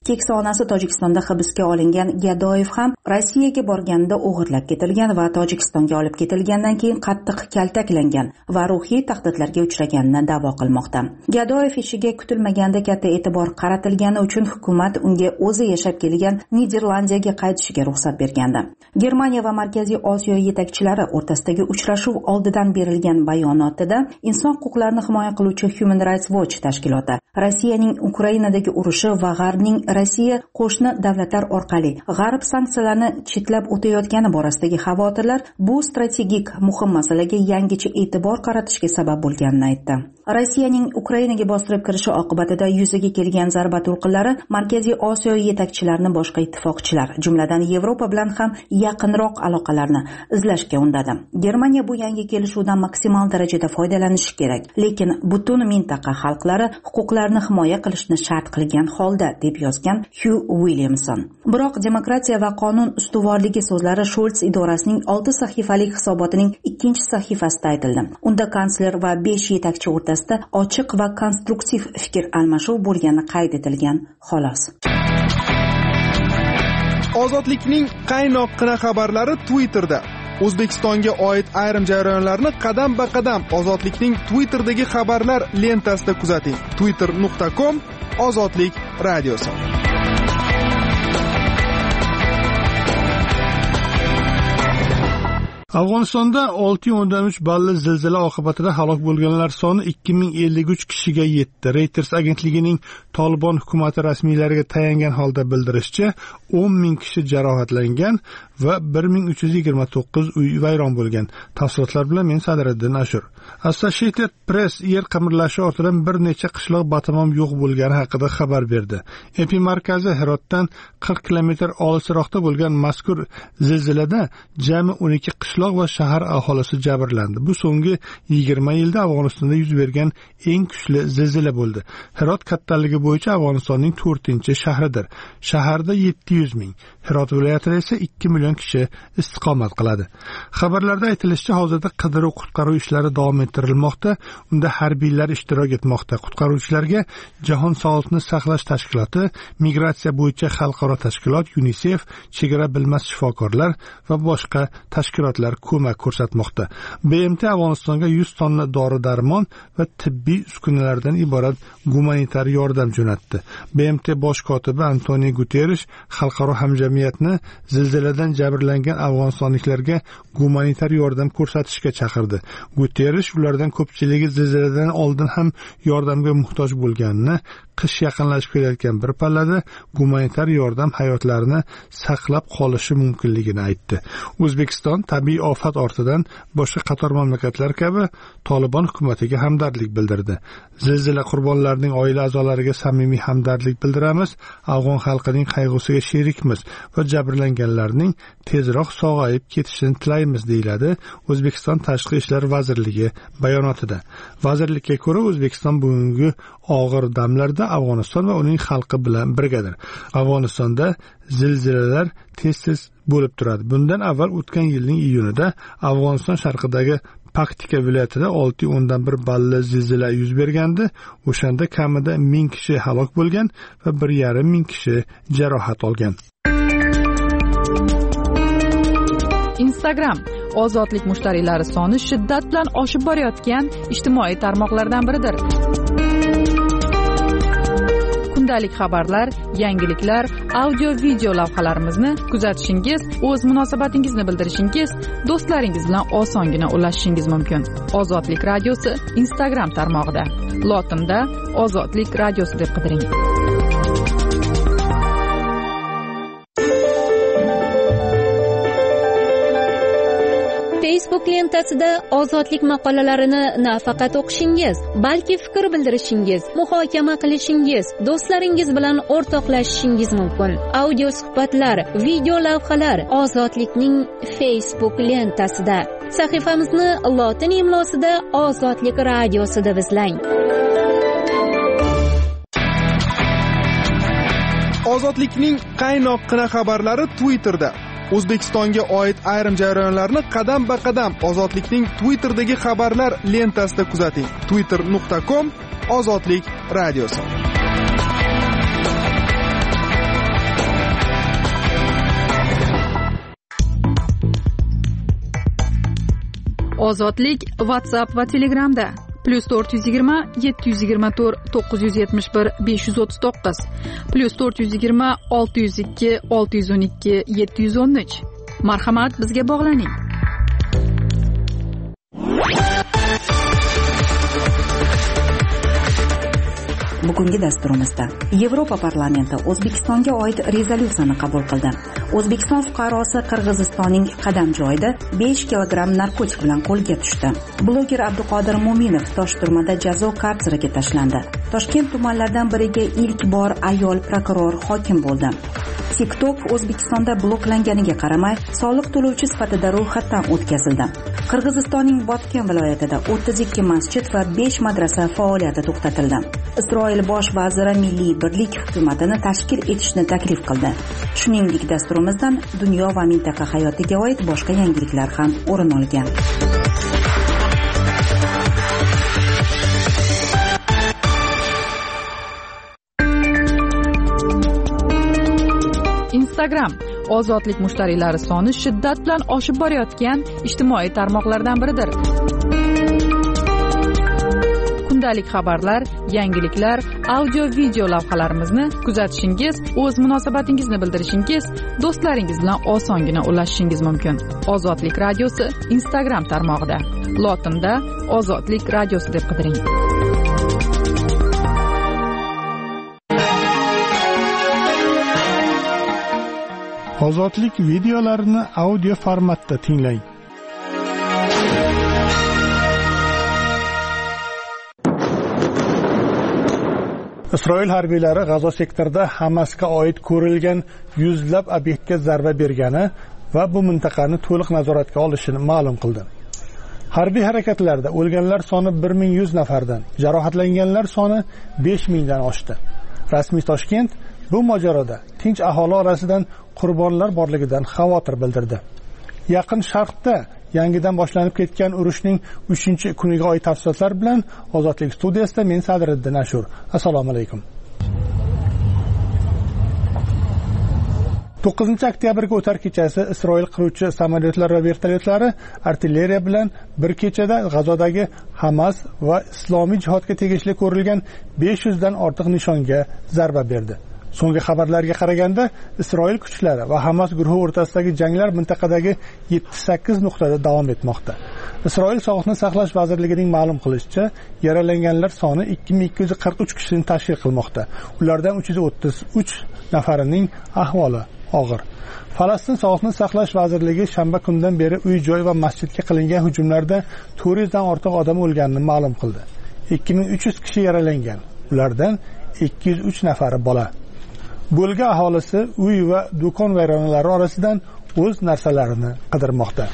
keksa onasi Tojikistonda hibsga olingan Gadoyev ham Rossiyaga borganida o'g'irlab ketilgan va Tojikistonga olib ketilgandan keyin qattiq kaltaklangan va ruhiy tahdidlarga uchraganini da'vo qilmoqda. Gadoyev ishiga kutilmaganda katta e'tibor qaratilgani uchun hukumat unga o'zi yashab kelgan Niderlandiyaga qaytishiga ruxsat bergandi. Germaniya va Markaziy Osiyo yetakchilari o'rtasidagi uchrashuv oldidan berilgan bayonotida inson huquqlarini himoya qiluvchi Human Rights Watch tashkiloti Rossiyaning Ukrainadagi urushi va G'arbning Rossiya qo'shni davlatlar orqali G'arb sanksiyalarni chetlab o'tayotgani borasidagi xavotirlar bu strategik muhim masalaga yangicha e'tibor qaratishga sabab bo'lganini aytdi. Rossiyaning Ukrainaga bostirib kirishi oqibatida yuzaga kelgan zarba to'lqinlari Markaziy Osiyo yetakchilarini boshqa ittifoqchilar, jumladan Yevropa bilan ham yaqinroq aloqalarni izlashga undadi. Germaniya bu yangi kelishuvdan maksimal darajada foydalanishi kerak, lekin butun mintaqa xalqlari huquqlarini himoya qilishni shart qilgan holda, deb yozgan Hugh Williamson. Biroq demokratiya va qonun ustuvorligi so'zlari Scholz idorasining 6 sahifalik hisobotining 2-sahifasida aytildi. Unda kansler va 5 yetakchi o'rtasida ochiq va konstruktiv fikr almashuv bo'lgani qayd etilgan, xolos. Ozodlikning qaynoqqina xabarlari Twitterda. O'zbekistonga oid ayrim jarayonlarni qadam-ba-qadam Ozodlikning Twitterdagi xabarlar lentasida kuzating. twitter.com Ozodlik radiosi. Afg'onistonda 6.3 balli zilzila oqibatida halok bo'lganlar soni 2053 kishiga yetdi. Reuters agentligining Tolibon hukumati rasmiylariga tayangan holda bildirishicha, 10,000 kishi jarohatlangan va 1329 uy vayron bo'lgan. Tafsilotlar bilan men Sadriddin Ashur. Associated Press yer qimirlashi ortidan bir necha qishloq batamom yo'q bo'lgani haqida xabar berdi. Epimarkazi Hirotdan 40 kilometr olisroqda bo'lgan mazkur zilzilada jami 12 qishloq va shahar aholisi jabrlandi. Bu so'nggi 20 yilda Afg'onistonda yuz bergan eng kuchli zilzila bo'ldi. Hirot kattaligi bo'yicha Afg'onistonning 4-shahridir. Shaharda 700 ming, Hirot viloyatida esa 2 million kishi istiqomat qiladi. Xabarlarda aytilishicha, hozirda qidiruv-qutqaruv ishlari davom ettirilmoqda. Unda harbiylar ishtirok etmoqda. Qutqaruvchilarga Jahon sog'liqni saqlash tashkiloti, migratsiya bo'yicha xalqaro tashkilot, UNICEF, chegara bilmas shifokorlar va boshqa tashkilotlar ko'mak ko'rsatmoqda. BMT Afg'onistonga 100 tonna dori-darmon va tibbiy uskunalardan iborat gumanitar yordam jo'natdi. BMT bosh kotibi Antonio Guterres xalqaro hamjamiyatni zilziladan jabrlangan afg'onistonliklarga gumanitar yordam ko'rsatishga chaqirdi. Guterres ulardan ko'pchiligi zilziladan oldin ham yordamga muhtoj bo'lganini, qish yaqinlashib kelayotgan bir pallada gumanitar yordam hayotlarini saqlab qolishi mumkinligini aytdi. O'zbekiston tabiiy ofat ortidan boshqa qator mamlakatlar kabi Tolibon hukumatiga hamdardlik bildirdi. Zilzila qurbonlarining oila a'zolariga samimiy hamdardlik bildiramiz, afg'on xalqining qayg'usiga sherikmiz va jabrlanganlarning tezroq sog'ayib ketishini tilaymiz, deyiladi O'zbekiston Tashqi ishlar vazirligi bayonotida. Vazirlikka ko'ra, O'zbekiston bugungi og'ir damlarda Afg'oniston va uning xalqi bilan birgadir. Afg'onistonda zilzilalar tez-tez bo'lib turadi. Bundan avval o'tgan yilning iyunida Afg'oniston sharqidagi Paktika viloyatida 6.1 balli zilzila yuz bergandi. O'shanda kamida 1000 kishi halok bo'lgan va 1,5 kishi jarohat olgan. Instagram ozodlik mushtariylari soni shiddat bilan oshib borayotgan ijtimoiy tarmoqlardan biridir. Kundalik xabarlar, yangiliklar, audio-video lavhalarimizni kuzatishingiz, o'z munosabatingizni bildirishingiz, do'stlaringiz bilan osongina ulashishingiz mumkin. Ozodlik radiosi Instagram tarmog'ida. Lotinda Ozodlik radiosi deb qidiring. Facebook lentasida ozodlik maqolalarini nafaqat o'qishingiz, balki fikr bildirishingiz, muhokama qilishingiz, do'stlaringiz bilan o'rtoqlashishingiz mumkin. Audio suhbatlar, video lavhalar Ozodlikning Facebook lentasida. Sahifamizni lotin imlosida Ozodlik radiosi deb izlang. Ozodlikning qaynoqqina xabarlari Twitterda. O'zbekistonga oid ayrim jarayonlarni qadam-ba-qadam Ozodlikning Twitterdagi xabarlar lentasida kuzating. twitter.com Ozodlik radiosi. Ozodlik WhatsApp va Telegramda +420 724 971 539 +420 602 612 713. Marhamat, bizga bog'laning. Bugungi dasturimizda Yevropa parlamenti O'zbekistonga oid rezolyutsiyani qabul qildi. O'zbekiston fuqarosi Qirg'izistonning Qadam joyida 5 kilogramm narkotik bilan qo'lga tushdi. Bloger Abduqodir Mo'minov Toshturmada jazo karserasiga tashlandi. Toshkent tumanlaridan biriga ilk bor ayol prokuror hokim bo'ldi. TikTok O'zbekistonda bloklanganiga qaramay, soliq to'lovchi sifatida ro'yxatdan o'tkazildi. Qirg'izistonning Botken viloyatida 32 masjid va 5 madrasa faoliyati to'xtatildi. Isroil bosh vaziri milliy birlik hukumatini tashkil etishni taklif qildi. Shuningdek, dasturimizdan dunyo va mintaqa hayotiga oid boshqa yangiliklar ham o'rin olgan. Instagram ozodlik mushtariylari soni shiddat bilan oshib borayotgan ijtimoiy tarmoqlardan biridir. Kundalik xabarlar, yangiliklar, audio-video lavhalarimizni kuzatishingiz, o'z munosabatingizni bildirishingiz, do'stlaringiz bilan osongina ulashishingiz mumkin. Ozodlik radiosi Instagram tarmog'ida. Lotinda Ozodlik radiosi deb qidiring. Ozodlik videolarini audio formatda tinglang. Isroil harbiylari G'azo sektorida Hamasga oid ko'rilgan yuzlab obyektga zarba bergani va bu mintaqani to'liq nazoratga olishini ma'lum qildi. Harbiy harakatlarda o'lganlar soni 1100 nafardan, jarohatlanganlar soni 5000 dan oshdi. Rasmiy Toshkent bu mojaroda tinch aholi orasidan qurbonlar borligidan xavotir bildirdi. Yaqin Sharqda yangidan boshlanib ketgan urushning 3-kuniga oid tafsilotlar bilan Ozodlik studiyasida men Sadriddin Ashur. Assalomu alaykum. 9 oktyabrga o'tar kechasi Isroil qiruvchi samolyotlar va vertolyotlari artilleriya bilan bir kechada G'azodagi Hamas va Islomiy jihodga tegishli ko'rilgan 500 dan ortiq nishonga zarba berdi. So'nggi xabarlarga qaraganda, Isroil kuchlari va Hamas guruhi o'rtasidagi janglar mintaqadagi 7-8 nuqtada davom etmoqda. Isroil Sog'liqni saqlash vazirligining ma'lum qilishicha, yaralanganlar soni 2243 kishini tashkil qilmoqda. Ulardan 333 nafarining ahvoli og'ir. Falastin Sog'liqni saqlash vazirligi shanba kundan beri uy-joy va masjidga qilingan hujumlarda 400 dan ortiq odam o'lganini ma'lum qildi. 2300 kishi yaralangan. Ulardan 203 nafari bola. Bo'lga aholisi uy va do'kon vayronalari orasidan o'z narsalarini qidirmoqda.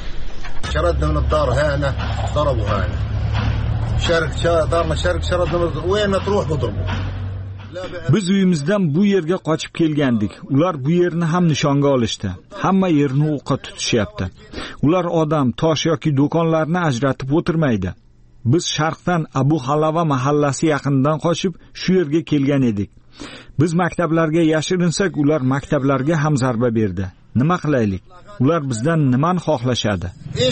Biz uyimizdan bu yerga qochib kelgandik. Ular bu yerni ham nishonga olishdi. Hamma yerni o'qqa tutishyapti. Ular odam, tosh yoki do'konlarni ajratib o'tirmaydi. Biz sharqdan Abu Halava mahallasi yaqinidan qochib shu yerga kelgan edik. Biz maktablarga yashirinsak, ular maktablarga ham zarba berdi. Nima qilaylik? Ular bizdan nimani xohlashadi?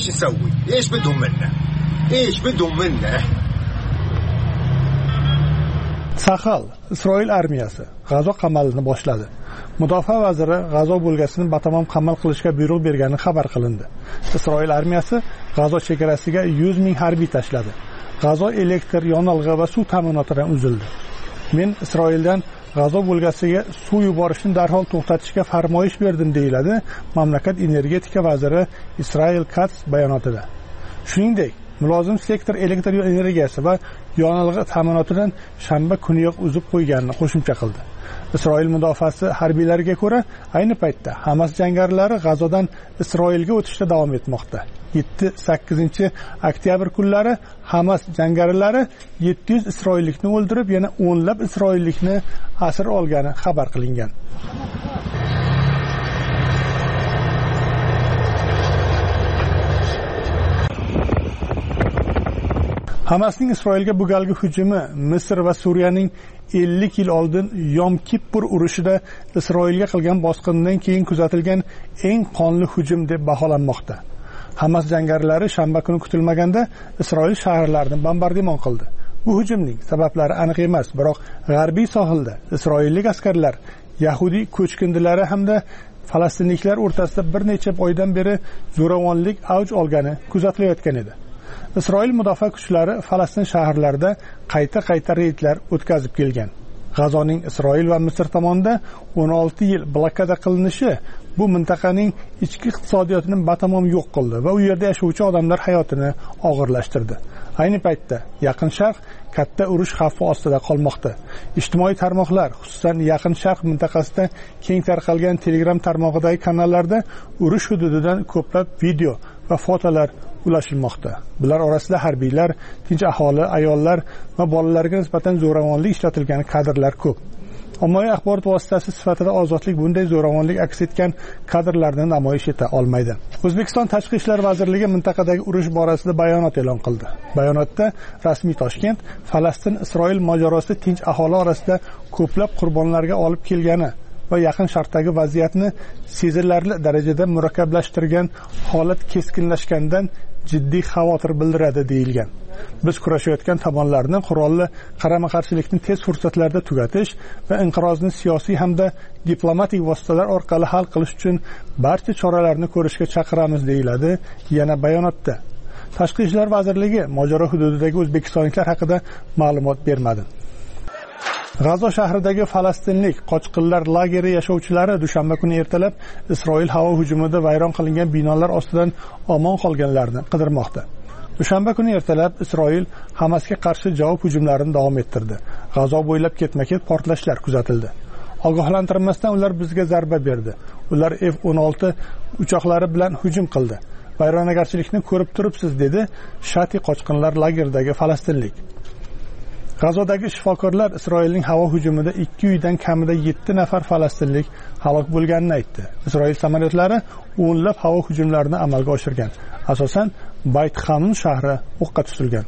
Sahal, Isroil armiyasi G'azo qamalini boshladi. Mudofaa vaziri G'azo bo'lgasini batamom qamal qilishga buyruq bergani xabar qilindi. Isroil armiyasi G'azo chegarasiga 100 ming harbiy tashladi. G'azo elektr, yonilg'i va suv ta'minotidan uzildi. Men Isroildan G'azo bo'lgasiga suv yuborishni darhol to'xtatishga farmoyish berdim, deyiladi mamlakat energetika vaziri Israel Katz bayonotida. Shuningdek, mulozim sektor elektr energiyasi va yonilg'i ta'minotidan shanba kuniyoq uzib qo'yganini qo'shimcha qildi. Isroil mudofaasi harbiylariga ko'ra, ayni paytda Hamas jangarilari G'azodan Isroilga o'tishda davom etmoqda. 7-8 oktyabr kunlari Hamas jangarilari 700 isroillikni o'ldirib, yana o'nlab isroillikni asir olgani xabar qilingan. Hamasning Isroilga bu galgi hujumi Misr va Suriyaning 50 yil oldin Yom Kippur urushida Isroilga qilgan bosqindan keyin kuzatilgan eng qonli hujum deb baholanmoqda. Hamas jangarilari shanba kuni kutilmaganda Isroil shaharlarini bombardimon qildi. Bu hujumning sabablari aniq emas, biroq g'arbiy sohilda isroillik askarlar, yahudiy ko'chkindilari hamda falastinliklar o'rtasida bir necha oydan beri zo'ravonlik avj olgani kuzatilayotgan edi. Isroil mudofaa kuchlari Falastin shaharlarida qayta reydlar o'tkazib kelgan. G'azoning Isroil va Misr tomonidan 16 yil blokada qilinishi bu mintaqaning ichki iqtisodiyotini batamom yo'q qildi va u yerda yashovchi odamlar hayotini og'irlashtirdi. Ayni paytda Yaqin Sharq katta urush xavfi ostida qolmoqda. Ijtimoiy tarmoqlar, xususan Yaqin Sharq mintaqasida keng tarqalgan Telegram tarmog'idagi kanallarda urush hududidan ko'plab video va fotolar ulashilmoqda. Bular orasida harbiylar, tinch aholi, ayollar va bolalarga nisbatan zo'ravonlik ishlatilgan kadrlar ko'p. Ommaviy axborot vositasi sifatida ozodlik bunday zo'ravonlik aks etgan kadrlarni namoyish eta olmaydi. O'zbekiston Tashqi ishlar vazirligi mintaqadagi urush borasida bayonot e'lon qildi. Bayonotda rasmiy Toshkent Falastin-Isroil mojarosi tinch aholi orasida ko'plab qurbonlarga olib kelgani va Yaqin Sharqdagi vaziyatni sezilarli darajada murakkablashtirgan holat keskinlashgandan jiddiy xavotir bildiradi deyilgan. Biz kurashayotgan tomonlarni qurolli qarama-qarshilikni tez fursatlarda tugatish va inqirozni siyosiy hamda diplomatik vositalar orqali hal qilish uchun barcha choralarni ko'rishga chaqiramiz deyiladi yana bayonotda. Tashqi ishlar vazirligi mojaro hududidagi o'zbekistonliklar haqida ma'lumot bermadi. G'azo shahridagi falastinlik qochqinlar lageri yashovchilari dushanba kuni ertalab Isroil havo hujumida vayron qilingan binolar ostidan omon qolganlarni qidirmoqda. Dushanba kuni ertalab Isroil Hamasga qarshi javob hujumlarini davom ettirdi. G'azo bo'ylab ketma-ket portlashlar kuzatildi. Ogohlantirmasdan ular bizga zarba berdi. Ular F-16 uchoqlari bilan hujum qildi. Vayronagarchilikni ko'rib turibsiz, dedi Shati qochqinlar lageridagi falastinlik. G'azodagi shifokorlar Isroilning havo hujumida 2 uydan kamida 7 nafar falastinlik halok bo'lganini aytdi. Isroil samolyotlari o'nlab havo hujumlarini amalga oshirgan. Asosan Bayt Hanun shahri o'qqa tutilgan.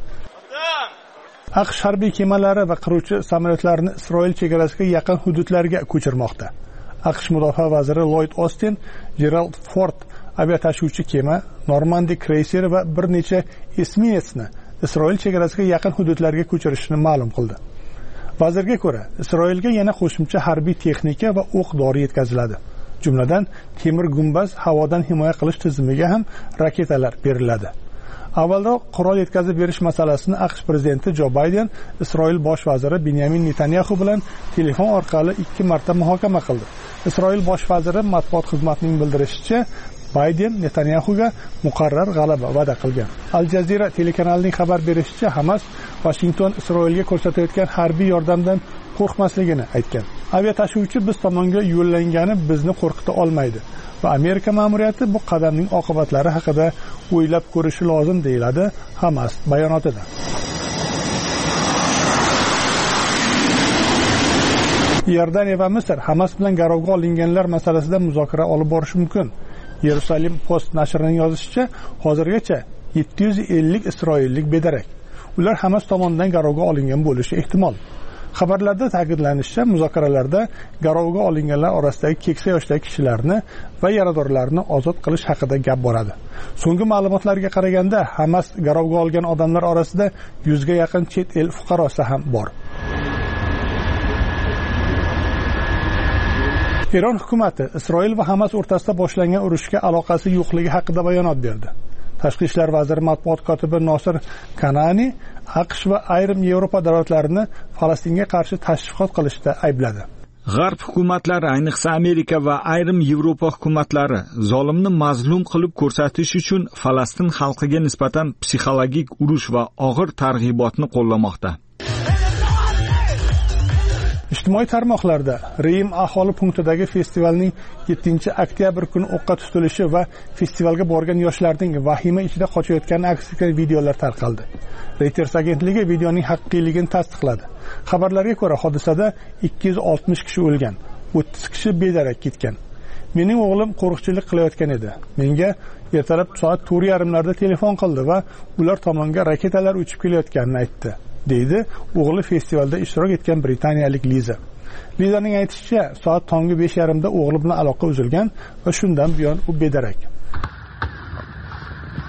AQSh harbiy kemalari va qiruvchi samolyotlarini Isroil chegarasiga yaqin hududlarga ko'chirmoqda. AQSh mudofaa vaziri Lloyd Austin Gerald Ford aviatashuvchi kema, Normandy kreyseri va bir necha esminetsni Isroil chegarasiga yaqin hududlarga ko'chirishni ma'lum qildi. Vazirga ko'ra, Isroilga yana qo'shimcha harbiy texnika va o'q-dori yetkaziladi. Jumladan, temir gumbaz havodan himoya qilish tizimiga ham raketalar beriladi. Avvalroq qurol yetkazib berish masalasini AQSh prezidenti Jo Bayden Isroil bosh vaziri Benyamin Netanyahu bilan telefon orqali 2 marta muhokama qildi. Isroil bosh vaziri matbuot xizmatining bildirishicha, Bayden Netanyahuga muqarrar g'alaba va'da qilgan. Al Jazeera telekanalining xabar berishicha, Hamas Washington Isroilga ko'rsatayotgan harbiy yordamdan qo'rqmasligini aytgan. Aviatashuvchi biz tomonga yo'llangani bizni qo'rqita olmaydi va Amerika ma'muriyati bu qadamning oqibatlari haqida o'ylab ko'rishi lozim, deyiladi Hamas bayonotida. Iordaniya va Misr Hamas bilan garovga olinganlar masalasida muzokara olib borishi mumkin. Yerusalim Post nashrining yozishicha, hozirgacha 750 isroillik bedarak. Ular Hamas tomonidan garovga olingan bo'lishi ehtimol. Xabarlarda ta'kidlanishicha, muzokaralarda garovga olinganlar orasidagi keksa yoshdagi kishilarni va yaradorlarni ozod qilish haqida gap boradi. So'nggi ma'lumotlarga qaraganda, Hamas garovga olgan odamlar orasida 100 ga yaqin chet el fuqarosi ham bor. Eron hukumati Isroil va Hamas o'rtasida boshlangan urushga aloqasi yo'qligi haqida bayonot berdi. Tashqi ishlar vaziri matbuot kotibi Nosir Kanani AQSh va ayrim Yevropa davlatlarini Falastinga qarshi tashviqot qilishda aybladi. G'arb hukumatlari, ayniqsa Amerika va ayrim Yevropa hukumatlari zolimni mazlum qilib ko'rsatish uchun Falastin xalqiga nisbatan psixologik urush va og'ir targ'ibotni qo'llamoqda. Ijtimoiy tarmoqlarda Reym aholi punktidagi festivalning 7-oktyabr kuni o'qqa tutilishi va festivalga borgan yoshlarning vahima ichida qochayotgani aks etgan videolar tarqaldi. Reuters agentligi videoning haqiqiyligini tasdiqladi. Xabarlarga ko'ra, hodisada 260 kishi o'lgan, 30 kishi bedarak ketgan. Mening o'g'lim qo'riqchilik qilayotgan edi. Menga ertalab soat 4:30larda telefon qildi va ular tomonga raketalar uchib kelayotganini aytdi, deydi o'g'li festivalda ishtirok etgan britaniyalik Liza. Lizaning aytishicha, soat tongi 5:30da o'g'li bilan aloqa uzilgan va shundan buyon u bedarak.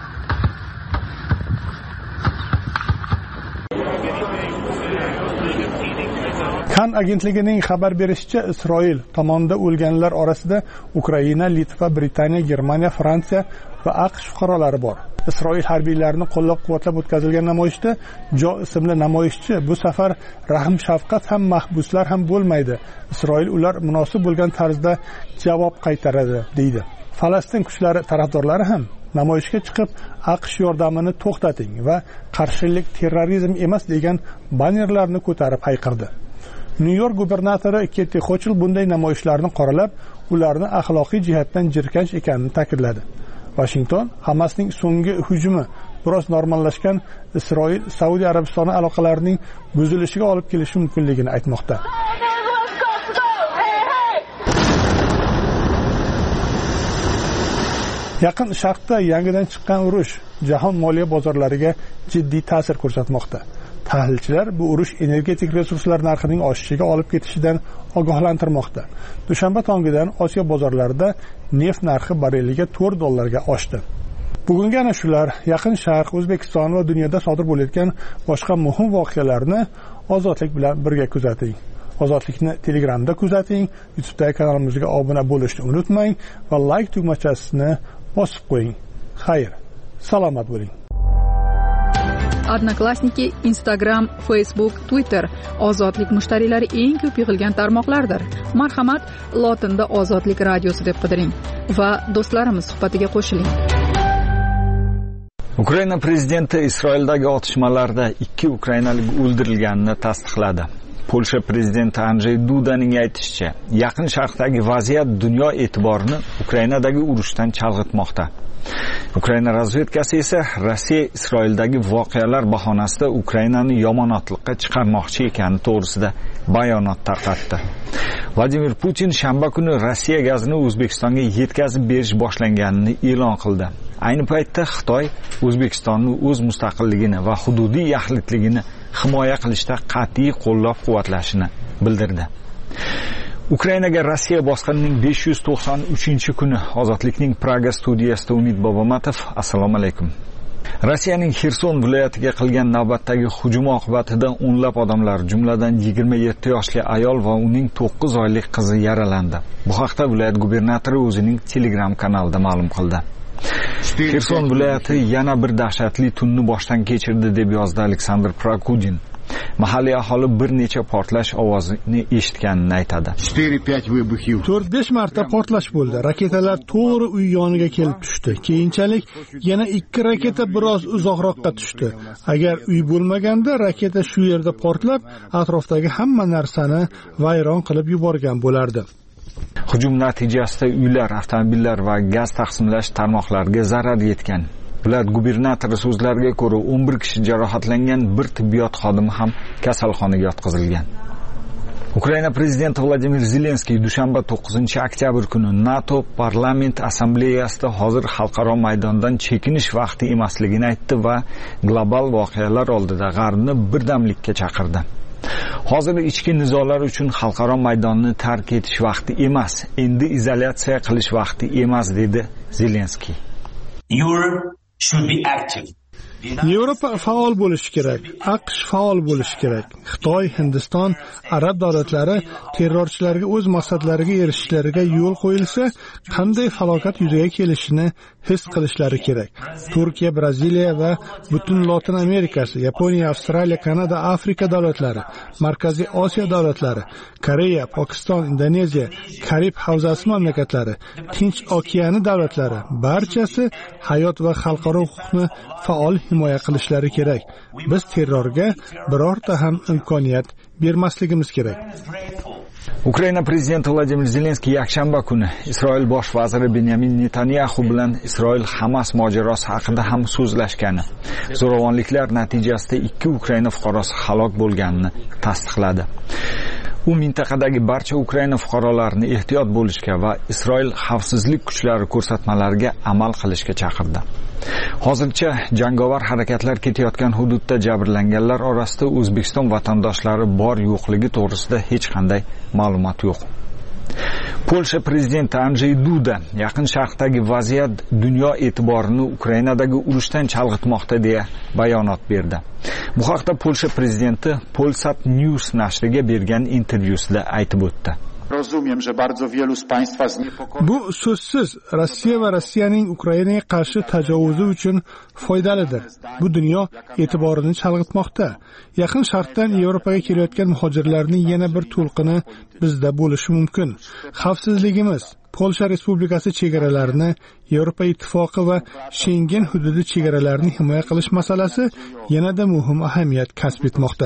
Kan agentligining xabar berishicha, Isroil tomonidan o'lganlar orasida Ukraina, Litva, Britaniya, Germaniya, Fransiya va AQSh fuqarolari bor. Isroil harbiylarini qo'llab-quvvatlab o'tkazilgan namoyishda Jo ismli namoyishchi bu safar rahm shafqat ham mahbuslar ham bo'lmaydi. Isroil ular munosib bo'lgan tarzda javob qaytaradi deydi. Falastin kuchlari tarafdorlari ham namoyishga chiqib AQSh yordamini to'xtating va qarshilik terrorizm emas degan bannerlarni ko'tarib hayqirdi. New York gubernatori Kathy Hochul bunday namoyishlarni qoralab, ularni axloqiy jihatdan jirkanch ekanini ta'kidladi. Washington Hamasning so'nggi hujumi biroz normallashgan Isroil Saudiya Arabistoni aloqalarining buzilishiga olib kelishi mumkinligini aytmoqda. Yaqin Sharqda yangidan chiqqan urush jahon moliya bozorlariga jiddiy ta'sir ko'rsatmoqda. Tahlilchilar bu urush energetik resurslar narxining oshishiga olib ketishidan ogohlantirmoqda. Dushanba tongidan Osiyo bozorlarida neft narxi barreliga $4 oshdi. Bugungi ana shular Yaqin Sharq, O'zbekiston va dunyoda sodir bo'layotgan boshqa muhim voqealarni ozodlik bilan birga kuzating. Ozodlikni Telegramda kuzating, YouTube'dagi kanalimizga obuna bo'lishni unutmang va like tugmachasini bosib qo'ying. Xayr, salomat bo'ling. Odnoklassniki, Instagram, Facebook, Twitter ozodlik mushtariylari eng ko'p yig'ilgan tarmoqlardir. Marhamat, lotinda Ozodlik radiosi deb qidiring va do'stlarimiz suhbatiga qo'shiling. Ukraina prezidenti Isroildagi otishmalarda 2 ukrainalik o'ldirilganini tasdiqladi. Polsha prezidenti Andrzej Dudaning aytishicha, Yaqin Sharqdagi vaziyat dunyo e'tiborini Ukrainadagi urushdan chalg'itmoqda. Ukraina razvedkasi esa Rossiya Isroildagi voqealar bahonasida Ukrainani yomonotliqqa chiqarmoqchi ekani to'g'risida bayonot tarqatdi. Vladimir Putin shanba kuni Rossiya gazini O'zbekistonga yetkazib berish boshlanganini e'lon qildi. Ayni paytda Xitoy O'zbekistonning o'z mustaqilligini va hududiy yaxlitligini himoya qilishda qat'iy qo'llab-quvvatlashini bildirdi. Ukrainaga Rossiya bosqinining 593-kuni Ozodlikning Praga studiyasida Umid Bobomatov. Assalomu alaykum. Rossiyaning Xerson viloyatiga qilgan navbatdagi hujum oqibatida o'nlab odamlar, jumladan 27 yoshli ayol va uning 9 oylik qizi yaralandi. Bu haqda viloyat gubernatori o'zining Telegram kanalida ma'lum qildi. Xerson viloyati yana bir dahshatli tunni boshdan kechirdi deb yozdi Aleksandr Prokudin. Mahalliy aholi bir necha portlash ovozini eshitganini aytadi. 4-5 marta portlash bo'ldi. Raketalar to'g'ri uy yoniga kelib tushdi. Keyinchalik yana 2 raketa biroz uzoqroqqa tushdi. Agar uy bo'lmaganda raketa shu yerda portlab, atrofdagi hamma narsani vayron qilib yuborgan bo'lardi. Hujum natijasida uylar, avtomobillar va gaz taqsimlash tarmoqlariga zarar yetgan. Viloyat gubernatori so'zlariga ko'ra 11 kishi jarohatlangan, bir tibbiyot xodimi ham kasalxonaga yotqizilgan. Ukraina prezidenti Vladimir Zelenskiy dushanba 9-oktyabr kuni NATO parlament assambleyasida hozir xalqaro maydondan chekinish vaqti emasligini aytdi va global voqealar oldida G'arbni birdamlikka chaqirdi. Hozir ichki nizolar uchun xalqaro maydonni tark etish vaqti emas, endi izolyatsiya qilish vaqti emas, dedi Zelenskiy. Yevropa faol bo'lishi kerak, AQSh faol bo'lishi kerak. Xitoy, Hindiston, arab davlatlari terrorchilarga o'z maqsadlariga erishishlariga yo'l qo'yilsa, qanday falokat yuzaga kelishini his qilishlari kerak. Turkiya, Braziliya va butun Lotin Amerikasi, Yaponiya, Avstraliya, Kanada, Afrika davlatlari, Markaziy Osiyo davlatlari, Koreya, Pokiston, Indoneziya, Karib havzasi mamlakatlari, Tinch okeani davlatlari barchasi hayot va xalqaro huquqni faol himoya qilishlari kerak. Biz terrorga birorta ham imkoniyat bermasligimiz kerak. Ukraina prezidenti Vladimir Zelenskiy yakshanba kuni Isroil bosh vaziri Benyamin Netanyahu bilan Isroil Hamas mojarosi haqida ham so'zlashgani, zo'ravonliklar natijasida 2 Ukraina fuqarosi halok bo'lganini tasdiqladi. U mintaqadagi barcha Ukraina fuqarolarini ehtiyot bo'lishga va Isroil xavfsizlik kuchlari ko'rsatmalariga amal qilishga chaqirdi. Hozircha jangovar harakatlar ketayotgan hududda jabrlanganlar orasida O'zbekiston vatandoshlari bor yo'qligi to'g'risida hech qanday ma'lumot yo'q. Polsha prezidenti Andrzej Duda Yaqin Sharqdagi vaziyat dunyo e'tiborini Ukrainadagi urushdan chalg'itmoqda deya bayonot berdi. Bu haqda Polsha prezidenti Polsat News nashriga bergan intervyusida aytib o'tdi. Bu so'zsiz Rossiya va Rossiyaning Ukrainaga qarshi tajovuzi uchun foydalidir. Bu dunyo e'tiborini chalg'itmoqda. Yaqin Sharqdan Yevropaga kelayotgan muhojirlarning yana bir to'lqini bizda bo'lishi mumkin. Xavfsizligimiz, Polsha Respublikasi chegaralarini, Yevropa Ittifoqi va Schengen hududi chegaralarini himoya qilish masalasi yanada muhim ahamiyat kasb etmoqda.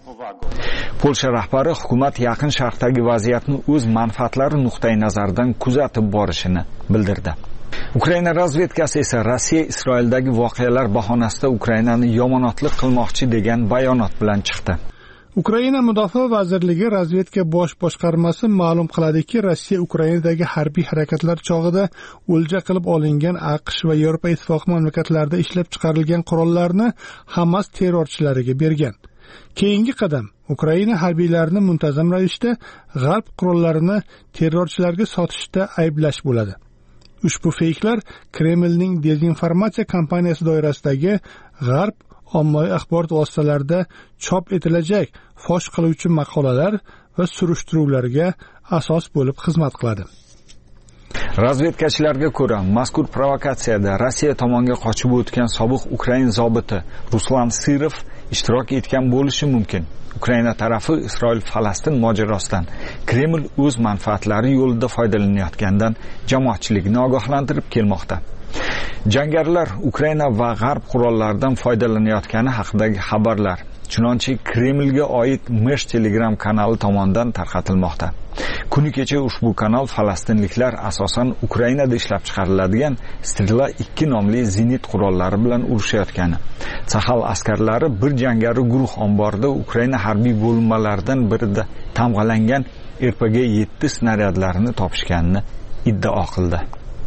Polsha rahbari hukumat Yaqin Sharqdagi vaziyatni o'z manfaatlari nuqtai nazaridan kuzatib borishini bildirdi. Ukraina razvedkasi esa Rossiya Isroildagi voqealar bahonasida Ukrainani yomonotlik qilmoqchi degan bayonot bilan chiqdi. Ukraina Mudofaa vazirligi razvedka bosh boshqarmasi ma'lum qiladiki, Rossiya Ukrainadagi harbiy harakatlar chog'ida o'lja qilib olingan AQSh va Yevropa Ittifoqi mamlakatlarida ishlab chiqarilgan qurollarni Hamas terrorchilariga bergan. Keyingi qadam Ukraina harbiylarini muntazam ravishda g'arb qurollarini terrorchilarga sotishda ayblash bo'ladi. Ushbu feyklar Kremlning dezinformatsiya kampaniyasi doirasidagi g'arb ommaviy axborot vositalarida chop etilajak fosh qiluvchi maqolalar va surishtiruvlarga asos bo'lib xizmat qiladi. Razvedkachilarga ko'ra, mazkur provokatsiyada Rossiya tomoniga qochib o'tgan sobiq Ukrain zobiti Ruslan Sirov ishtirok etgan bo'lishi mumkin. Ukraina tarafi Isroil-Falastin mojarosidan Kreml o'z manfaatlari yo'lida foydalanayotgandan jamoatchilikni ogohlantirib kelmoqda. Jangarilar Ukraina va g'arb qurollaridan foydalanayotgani haqidagi xabarlar chunonchi Kremlga oid Mesh Telegram kanali tomonidan tarqatilmoqda. Kuni kecha ushbu kanal falastinliklar asosan Ukrainada ishlab chiqariladigan Strela 2 nomli zenit qurollari bilan urushayotgani, Sahal askarlari bir jangari guruh omborida Ukraina harbiy bo'linmalaridan birida tamg'alangan RPG 7 snaryadlarini topishganini iddao qildi.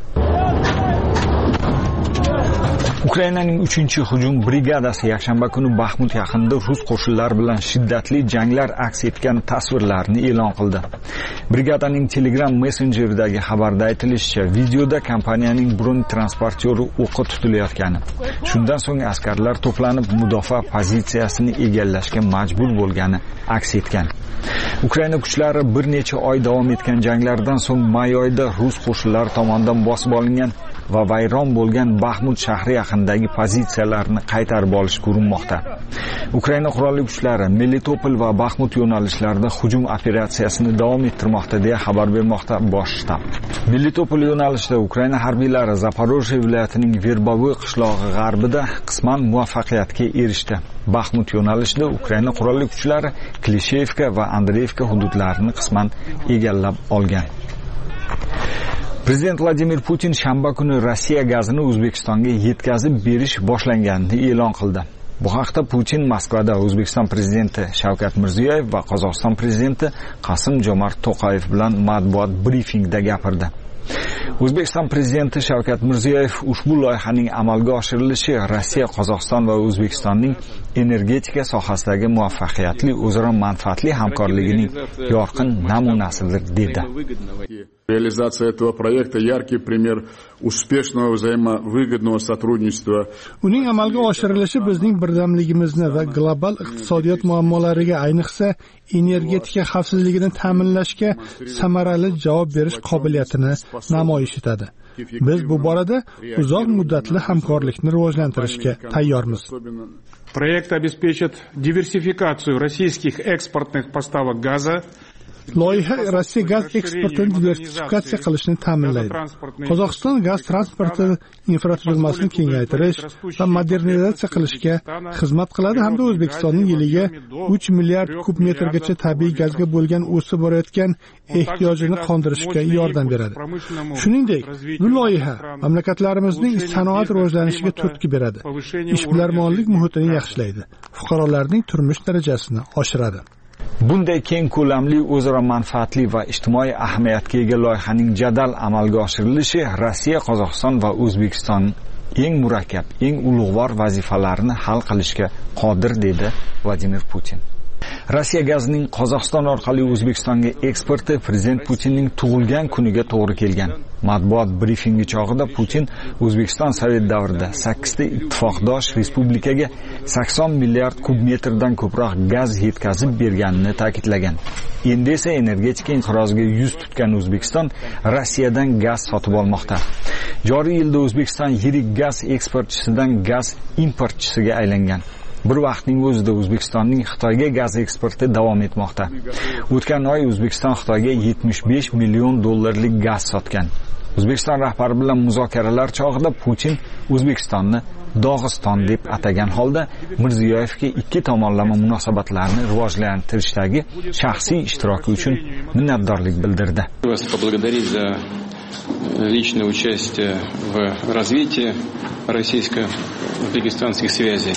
Ukrainaning 3-hujum brigadasi yakshanba kuni Baxmut yaqinida rus qo'shinlari bilan shiddatli janglar aks etgan tasvirlarni e'lon qildi. Brigadaning Telegram messenjeridagi xabarda aytilishicha, videoda kompaniyaning bron transportyori o'qqa tutilayotgani, shundan so'ng askarlar to'planib mudofaa pozitsiyasini egallashga majbur bo'lgani aks etgan. Ukraina kuchlari bir necha oy davom etgan janglardan so'ng may oyida rus qo'shinlari tomonidan bosib olingan va vayron bo'lgan Baxmut shahri yaqinidagi pozitsiyalarni qaytarib olishga urinmoqda. Ukraina qurolli kuchlari Melitopol va Baxmut yo'nalishlarida hujum operatsiyasini davom ettirmoqda deya xabar bermoqda bosh shtab. Melitopol yo'nalishida Ukraina harbiylari Zaporojye viloyatining Verbovoy qishlog'i g'arbida qisman muvaffaqiyatga erishdi. Baxmut yo'nalishida Ukraina qurolli kuchlari Klishevka va Andreevka hududlarini qisman egallab olgan. Prezident Vladimir Putin shanba kuni Rossiya gazini O'zbekistonga yetkazib berish boshlanganini e'lon qildi. Bu haqda Putin Moskvada O'zbekiston prezidenti Shavkat Mirziyoyev va Qozog'iston prezidenti Qosim-Jomart To'qayev bilan matbuot brifingda gapirdi. O'zbekiston prezidenti Shavkat Mirziyoyev ushbu loyihaning amalga oshirilishi Rossiya, Qozog'iston va O'zbekistonning energetika sohasidagi muvaffaqiyatli o'zaro manfaatli hamkorligining yorqin namunasidir dedi. Реализация этого проекта яркий пример успешного взаимовыгодного сотрудничества. Uning amalga oshirilishi bizning birdamligimizni va global iqtisodiyot muammolariga, ayniqsa energetika xavfsizligini ta'minlashga samarali javob berish qobiliyatini namoyish etadi. Biz bu borada uzoq muddatli hamkorlikni rivojlantirishga tayyormiz. Проект обеспечит диверсификацию российских экспортных поставок газа. Loyiha Rossiya gaz eksportini diversifikatsiya qilishni ta'minlaydi. Qozog'iston gaz transporti infratuzilmasini kengaytirish va modernizatsiya qilishga xizmat qiladi hamda O'zbekistonning yiliga 3 milliard kub metrgacha tabiiy gazga bo'lgan o'sib borayotgan ehtiyojini qondirishga yordam beradi. Shuningdek, bu loyiha mamlakatlarimizning sanoat rivojlanishiga turtki beradi, ishbilarmonlik muhitini yaxshilaydi, fuqarolarning turmush darajasini oshiradi. Bunday keng ko'lamli o'zaro manfaatli va ijtimoiy ahamiyatga ega loyihaning jadal amalga oshirilishi Rossiya, Qozog'iston va O'zbekiston eng murakkab, eng ulug'vor vazifalarini hal qilishga qodir dedi Vladimir Putin. Rossiya gazining Qozog'iston orqali O'zbekistonga eksporti prezident Putinning tug'ilgan kuniga to'g'ri kelgan. Matbuot brifingi chog'ida Putin O'zbekiston Sovet davrida 8 ta ittifoqdosh respublikaga 80 milliard kub metrdan ko'proq gaz yetkazib berganini ta'kidlagan. Endi esa energetika inqiroziga yuz tutgan O'zbekiston Rossiyadan gaz sotib olmoqda. Joriy yilda O'zbekiston yirik gaz eksportchisidan gaz importchisiga aylangan. Bir vaqtning o'zida O'zbekistonning Xitoyga gaz eksporti davom etmoqda. O'tgan oy O'zbekiston Xitoyga 75 million dollarlik gaz sotgan. O'zbekiston rahbari bilan muzokaralar chog'ida Putin O'zbekistonni Dog'iston deb atagan holda Mirziyoyevga ikki tomonlama munosabatlarni rivojlantirishdagi shaxsiy ishtiroki uchun minnatdorlik bildirdi. Личное участие в развитии российско-узбекистанских связей.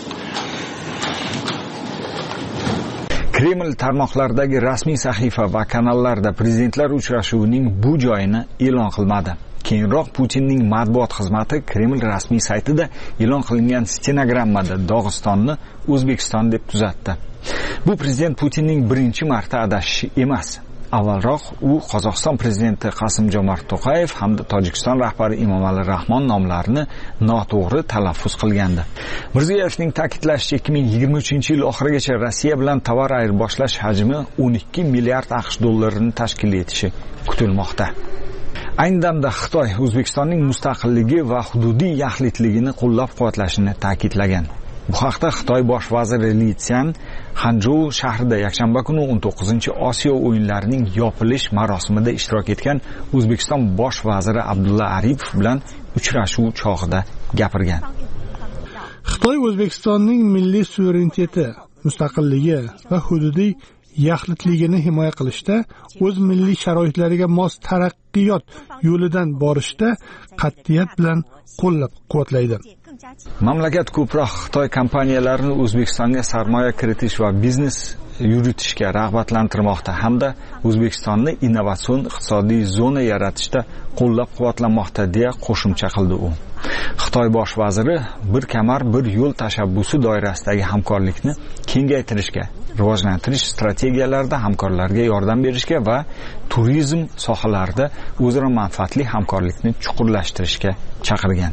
Kreml tarmoqlaridagi rasmiy sahifa va kanallarda prezidentlar uchrashuvining bu joyini e'lon qilmadi. Keyinroq Putinning matbuot xizmati Kreml rasmiy saytida e'lon qilingan stenogrammada Dog'istonni O'zbekiston deb tuzatdi. Bu prezident Putinning birinchi marta adashishi emas. Avvalroq u Qozog'iston prezidenti Qosim-Jomart To'qayev hamda Tojikiston rahbari Emomali Rahmon nomlarini noto'g'ri talaffuz qilgandi. Mirziyoyevning ta'kidlashicha 2023-yil oxirigacha Rossiya bilan tovar ayirboshlash hajmi 12 milliard AQSh dollarini tashkil etishi kutilmoqda. Ayni damda Xitoy O'zbekistonning mustaqilligi va hududiy yaxlitligini qo'llab-quvvatlashini ta'kidlagan. Bu haqda Xitoy bosh vaziri Li Tsian Hanzhou shahrida yakshanba kuni 19-Osiyo o'yinlarining yopilish marosimida ishtirok etgan O'zbekiston bosh vaziri Abdulla Aripov bilan uchrashuv chog'ida gapirgan. Xitoy O'zbekistonning milliy suvereniteti, mustaqilligi va hududiy yaxlitligini himoya qilishda, o'z milliy sharoitlariga mos taraqqiyot yo'lidan borishda qat'iyat bilan qo'llab-quvvatlaydi. Mamlakat ko'proq Xitoy kompaniyalarini O'zbekistonga sarmoya kiritish va biznes yuritishga rag'batlantirmoqda hamda O'zbekistonni innovatsion iqtisodiy zona yaratishda qo'llab-quvvatlamoqda deya qo'shimcha qildi u. Xitoy bosh vaziri bir kamar bir yo'l tashabbusi doirasidagi hamkorlikni kengaytirishga, rivojlantirish strategiyalarida hamkorlarga yordam berishga va turizm sohalarida o'zaro manfaatli hamkorlikni chuqurlashtirishga chaqirgan.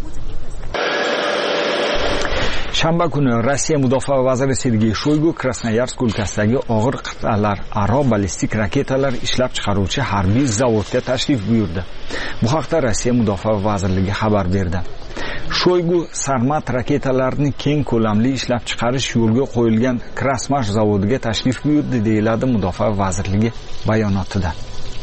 Shanba kuni Rossiya mudofaa vaziri Sergey Shoygu Krasnoyarsk o'lkasidagi og'ir qit'alararo ballistik raketalar ishlab chiqaruvchi harbiy zavodga tashrif buyurdi. Bu haqda Rossiya mudofaa vazirligi xabar berdi. Shoygu Sarmat raketalarini keng ko'lamli ishlab chiqarish yo'lga qo'yilgan Krasmash zavodiga tashrif buyurdi, deyiladi mudofaa vazirligi bayonotida.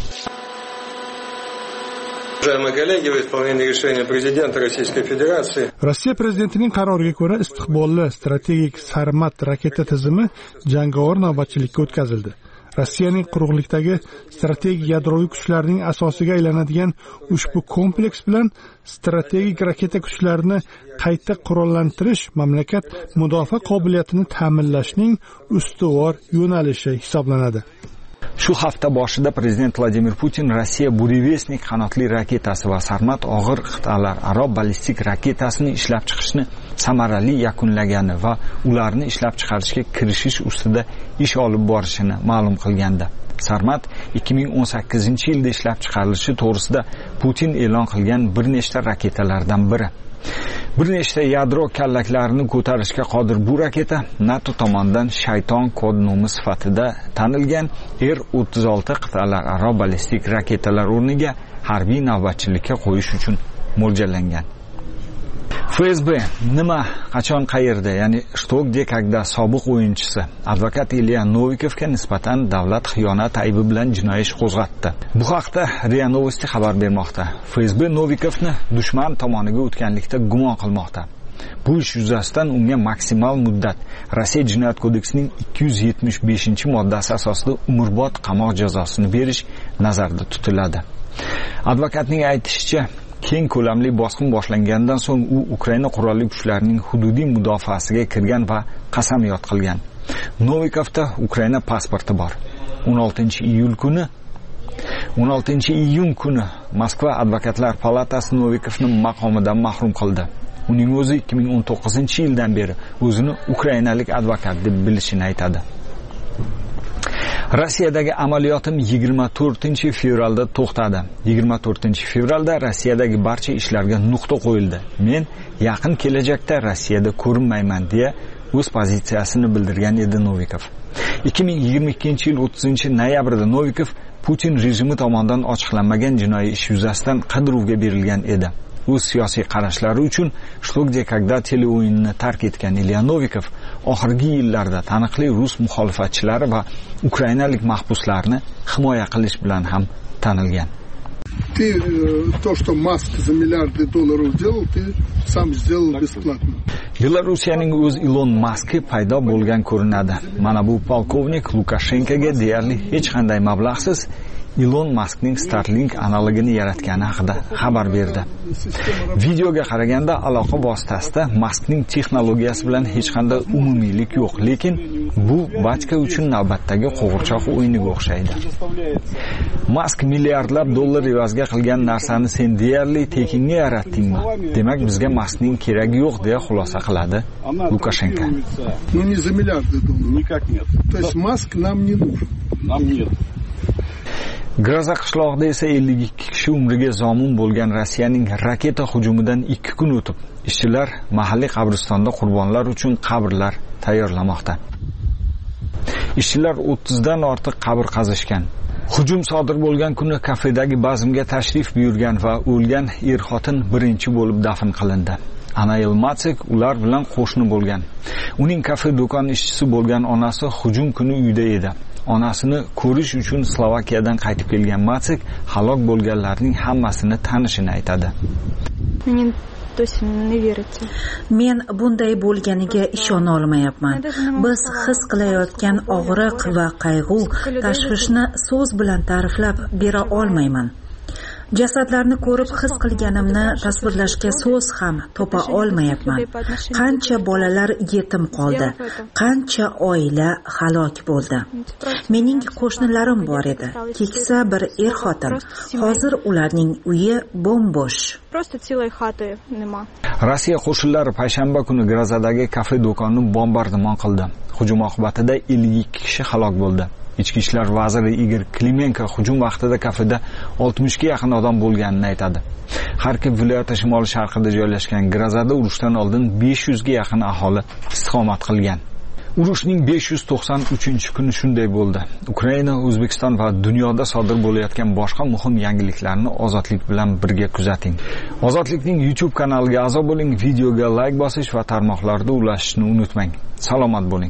Rossiya prezidentining qaroriga ko'ra istiqbolli strategik Sarmat raketa tizimi jangovar navbatchilikka o'tkazildi. Rossiyaning quruqlikdagi strategik yadroviy kuchlarining asosiga aylanadigan ushbu kompleks bilan strategik raketa kuchlarini qayta qurollantirish mamlakat mudofaa qobiliyatini ta'minlashning ustuvor yo'nalishi hisoblanadi. Shu hafta boshida prezident Vladimir Putin Rossiya Burevestnik qanotli raketasi va Sarmat og'ir qit'alararo ballistik raketasini ishlab chiqishni samarali yakunlagani va ularni ishlab chiqarishga kirishish ustida ish olib borishini ma'lum qilgandi. Sarmat 2018-yilda ishlab chiqarilishi to'g'risida Putin e'lon qilgan bir nechta raketalardan biri. Bir nechta yadro kallaklarini ko'tarishga qodir bu raketa NATO tomonidan Shayton kod nomi sifatida tanilgan R-36 qit'alararo ballistik raketalar o'rniga harbiy navbatchilikka qo'yish uchun mo'ljallangan. FSB nima, qachon, qayerda, ya'ni что, где, когда sobiq o'yinchisi advokat Ilya Novikovga nisbatan davlat xiyonati aybi bilan jinoiy ish qo'zg'atdi. Bu haqda RIA Novosti xabar bermoqda. FSB Novikovni dushman tomoniga o'tganlikda gumon qilmoqda. Bu ish yuzasidan unga maksimal muddat Rossiya Jinoyat kodeksining 275-moddasi asosida umrbod qamoq jazosini berish nazarda tutiladi. Advokatning aytishicha, keng ko'lamli bosqin boshlangandan so'ng u Ukraina qurolli kuchlarining hududiy mudofaasiga kirgan va qasamyod qilgan. Novikovda Ukraina pasporti bor. 16-iyun kuni Moskva advokatlar palatasi Novikovni maqomidan mahrum qildi. Uning o'zi 2019-yildan beri o'zini ukrainalik advokat deb bilishini aytadi. Rossiyadagi amaliyotim 24-fevralda to'xtadi. 24-fevralda Rossiyadagi barcha ishlarga nuqta qo'yildi. Men yaqin kelajakda Rossiyada ko'rinmayman deya o'z pozitsiyasini bildirgan edi Novikov. 2022-yil 30-noyabrda Novikov Putin rejimi tomonidan ochiqlanmagan jinoiy ish yuzasidan qidiruvga berilgan edi. O'z siyosiy qarashlari uchun Что где когда teleo'yinini tark etgan Ilya Novikov oxirgi yillarda taniqli rus muxolifatchilari va ukrainalik mahbuslarni himoya qilish bilan ham tanilgan. Ты то, что Маск за миллиарды долларов делал, ты сам сделал бесплатно. Belorussiyaning o'z Ilon Maski paydo bo'lgan ko'rinadi. Mana bu polkovnik Lukashenkoga deyarli hech qanday mablag'siz Ilon Maskning Starlink analogini yaratgani haqida xabar berdi. Videoga qaraganda aloqa vositasida Maskning texnologiyasi bilan hech qanday umumiylik yo'q, lekin bu bachka uchun navbatdagi qo'g'irchoq o'yiniga o'xshaydi. Mask milliardlab dollar evaziga qilgan narsani sen deyarli tekinga yaratdingmi? Demak, bizga Maskning keragi yo'q deya xulosa qiladi Lukashenko. Ну не за миллиарды долларов. Никак нет. То есть Маск нам не нужен. Нам нет. Graza qishlog'ida esa 52 kishi umriga zomin bo'lgan Rossiyaning raketa hujumidan 2 kun o'tib, ishchilar mahalliy qabristonda qurbonlar uchun qabrlar tayyorlamoqda. Ishchilar 30 dan ortiq qabr qazishgan. Hujum sodir bo'lgan kuni kafedagi bazmga tashrif buyurgan va o'lgan er-xotin birinchi bo'lib dafn qilindi. Anayel Matsek ular bilan qo'shni bo'lgan. Uning kafe do'kon ishchisi bo'lgan onasi hujum kuni uyda edi. Onasini ko'rish uchun Slovakiyadan qaytib kelgan Matsek halok bo'lganlarning hammasini tanishini aytadi. Men bunday bo'lganiga ishona olmayapman. Biz his qilayotgan og'riq va qayg'u, tashvishni so'z bilan ta'riflab bera olmayman. Jasadlarni ko'rib his qilganimni tasvirlashga so'z ham topa olmayapman. Qancha bolalar yetim qoldi, qancha oila halok bo'ldi. Mening qo'shnilarim bor edi, keksa bir er-xotin. Hozir ularning uyi bo'm-bo'sh. Rossiya qo'shinlari payshanba kuni Grazadagi kafe do'konni bombardimon qildi. Hujum oqibatida 52 kishi halok bo'ldi. Ichki ishlar vaziri Igor Klimenko hujum vaqtida kafeda 60 ga yaqin odam bo'lganini aytadi. Xarkov viloyati shimoli-sharqida joylashgan Grazada urushdan oldin 500 ga yaqin aholi istiqomat qilgan. Urushning 593-kuni shunday bo'ldi. Ukraina, O'zbekiston va dunyoda sodir bo'layotgan boshqa muhim yangiliklarni Ozodlik bilan birga kuzating. Ozodlikning YouTube kanaliga a'zo bo'ling, videoga like bosish va tarmoqlarda ulashishni unutmang. Salomat bo'ling.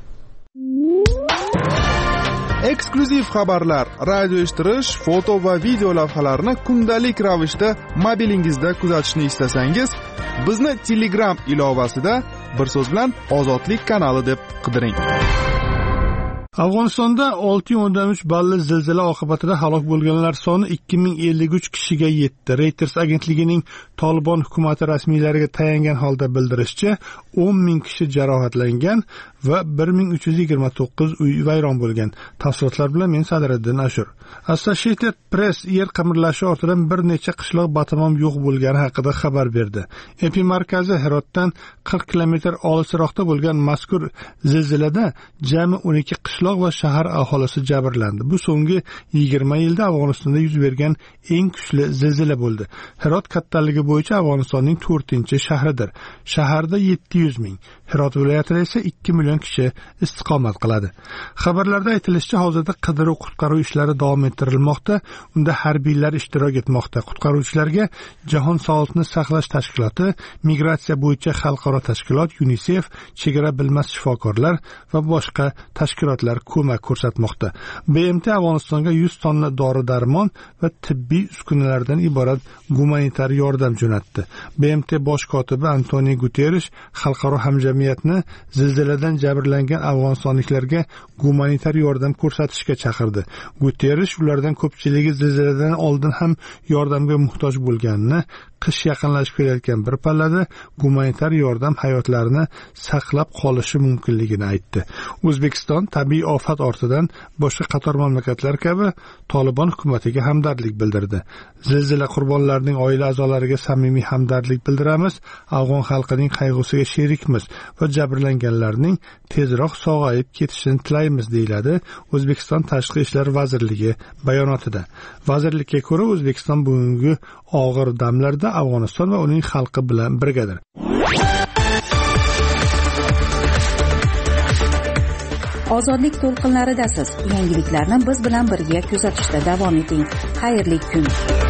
Eksklyuziv xabarlar, radio eshittirish, foto va video lavhalarni kundalik ravishda mobilingizda kuzatishni istasangiz, bizni Telegram ilovasida bir so'z bilan Ozodlik kanali deb qidiring. Afg'onistonda 6.3 balli zilzila oqibatida halok bo'lganlar soni 2053 kishiga yetdi. Reuters agentligining Tolibon hukumati rasmiylariga tayangan holda bildirishicha, 10,000 kishi jarohatlangan va 1329 uy vayron bo'lgan. Tafsilotlar bilan men Sadriddin Ashur. Associated Press yer qimirlashi ortidan bir necha qishloq batamom yo'q bo'lgani haqida xabar berdi. Epimarkazi Herotdan 40 kilometr olisroqda bo'lgan mazkur zilzilada jami 12 qishloq va shahar aholisi jabrlandi. Bu so'nggi 20 yilda Afg'onistonda yuz bergan eng kuchli zilzila bo'ldi. Herot kattaligi bo'yicha Afg'onistonning 4-shahridir. Shaharda 700 ming, Herot viloyatida esa 2 million kishi istiqomat qiladi. Xabarlarda aytilishicha, hozirda qidiruv-qutqaruv ishlari davom ettirilmoqda. Unda harbiylar ishtirok etmoqda. Qutqaruvchilarga Jahon sog'liqni saqlash tashkiloti, migratsiya bo'yicha xalqaro tashkilot, UNICEF, chegara bilmas shifokorlar va boshqa tashkilotlar ko'mak ko'rsatmoqda. BMT Afg'onistonga 100 tonna dori-darmon va tibbiy uskunalardan iborat gumanitar yordam jo'natdi. BMT bosh kotibi Antonio Guterres xalqaro hamjamiyatni zilziladan jabrlangan afg'onistonliklarga gumanitar yordam ko'rsatishga chaqirdi. Guterres ulardan ko'pchiligi zilziladan oldin ham yordamga muhtoj bo'lganini qish yaqinlashib kelayotgan bir pallada gumanitar yordam hayotlarini saqlab qolishi mumkinligini aytdi. O'zbekiston tabiiy ofat ortidan boshqa qator mamlakatlar kabi Tolibon hukumatiga hamdardlik bildirdi. Zilzila qurbonlarining oila a'zolariga samimiy hamdardlik bildiramiz. Afg'on xalqining qayg'usiga sherikmiz va jabrlanganlarning tezroq sog'ayib ketishini tilaymiz, deyiladi O'zbekiston Tashqi ishlar vazirligi bayonotida. Vazirlikka ko'ra, O'zbekiston bugungi og'ir damlarda Afg'oniston va uning xalqi bilan birgadir. Ozodlik to'lqinlaridasiz. Yangiliklarni biz bilan birga kuzatishda davom eting. Xayrli kun.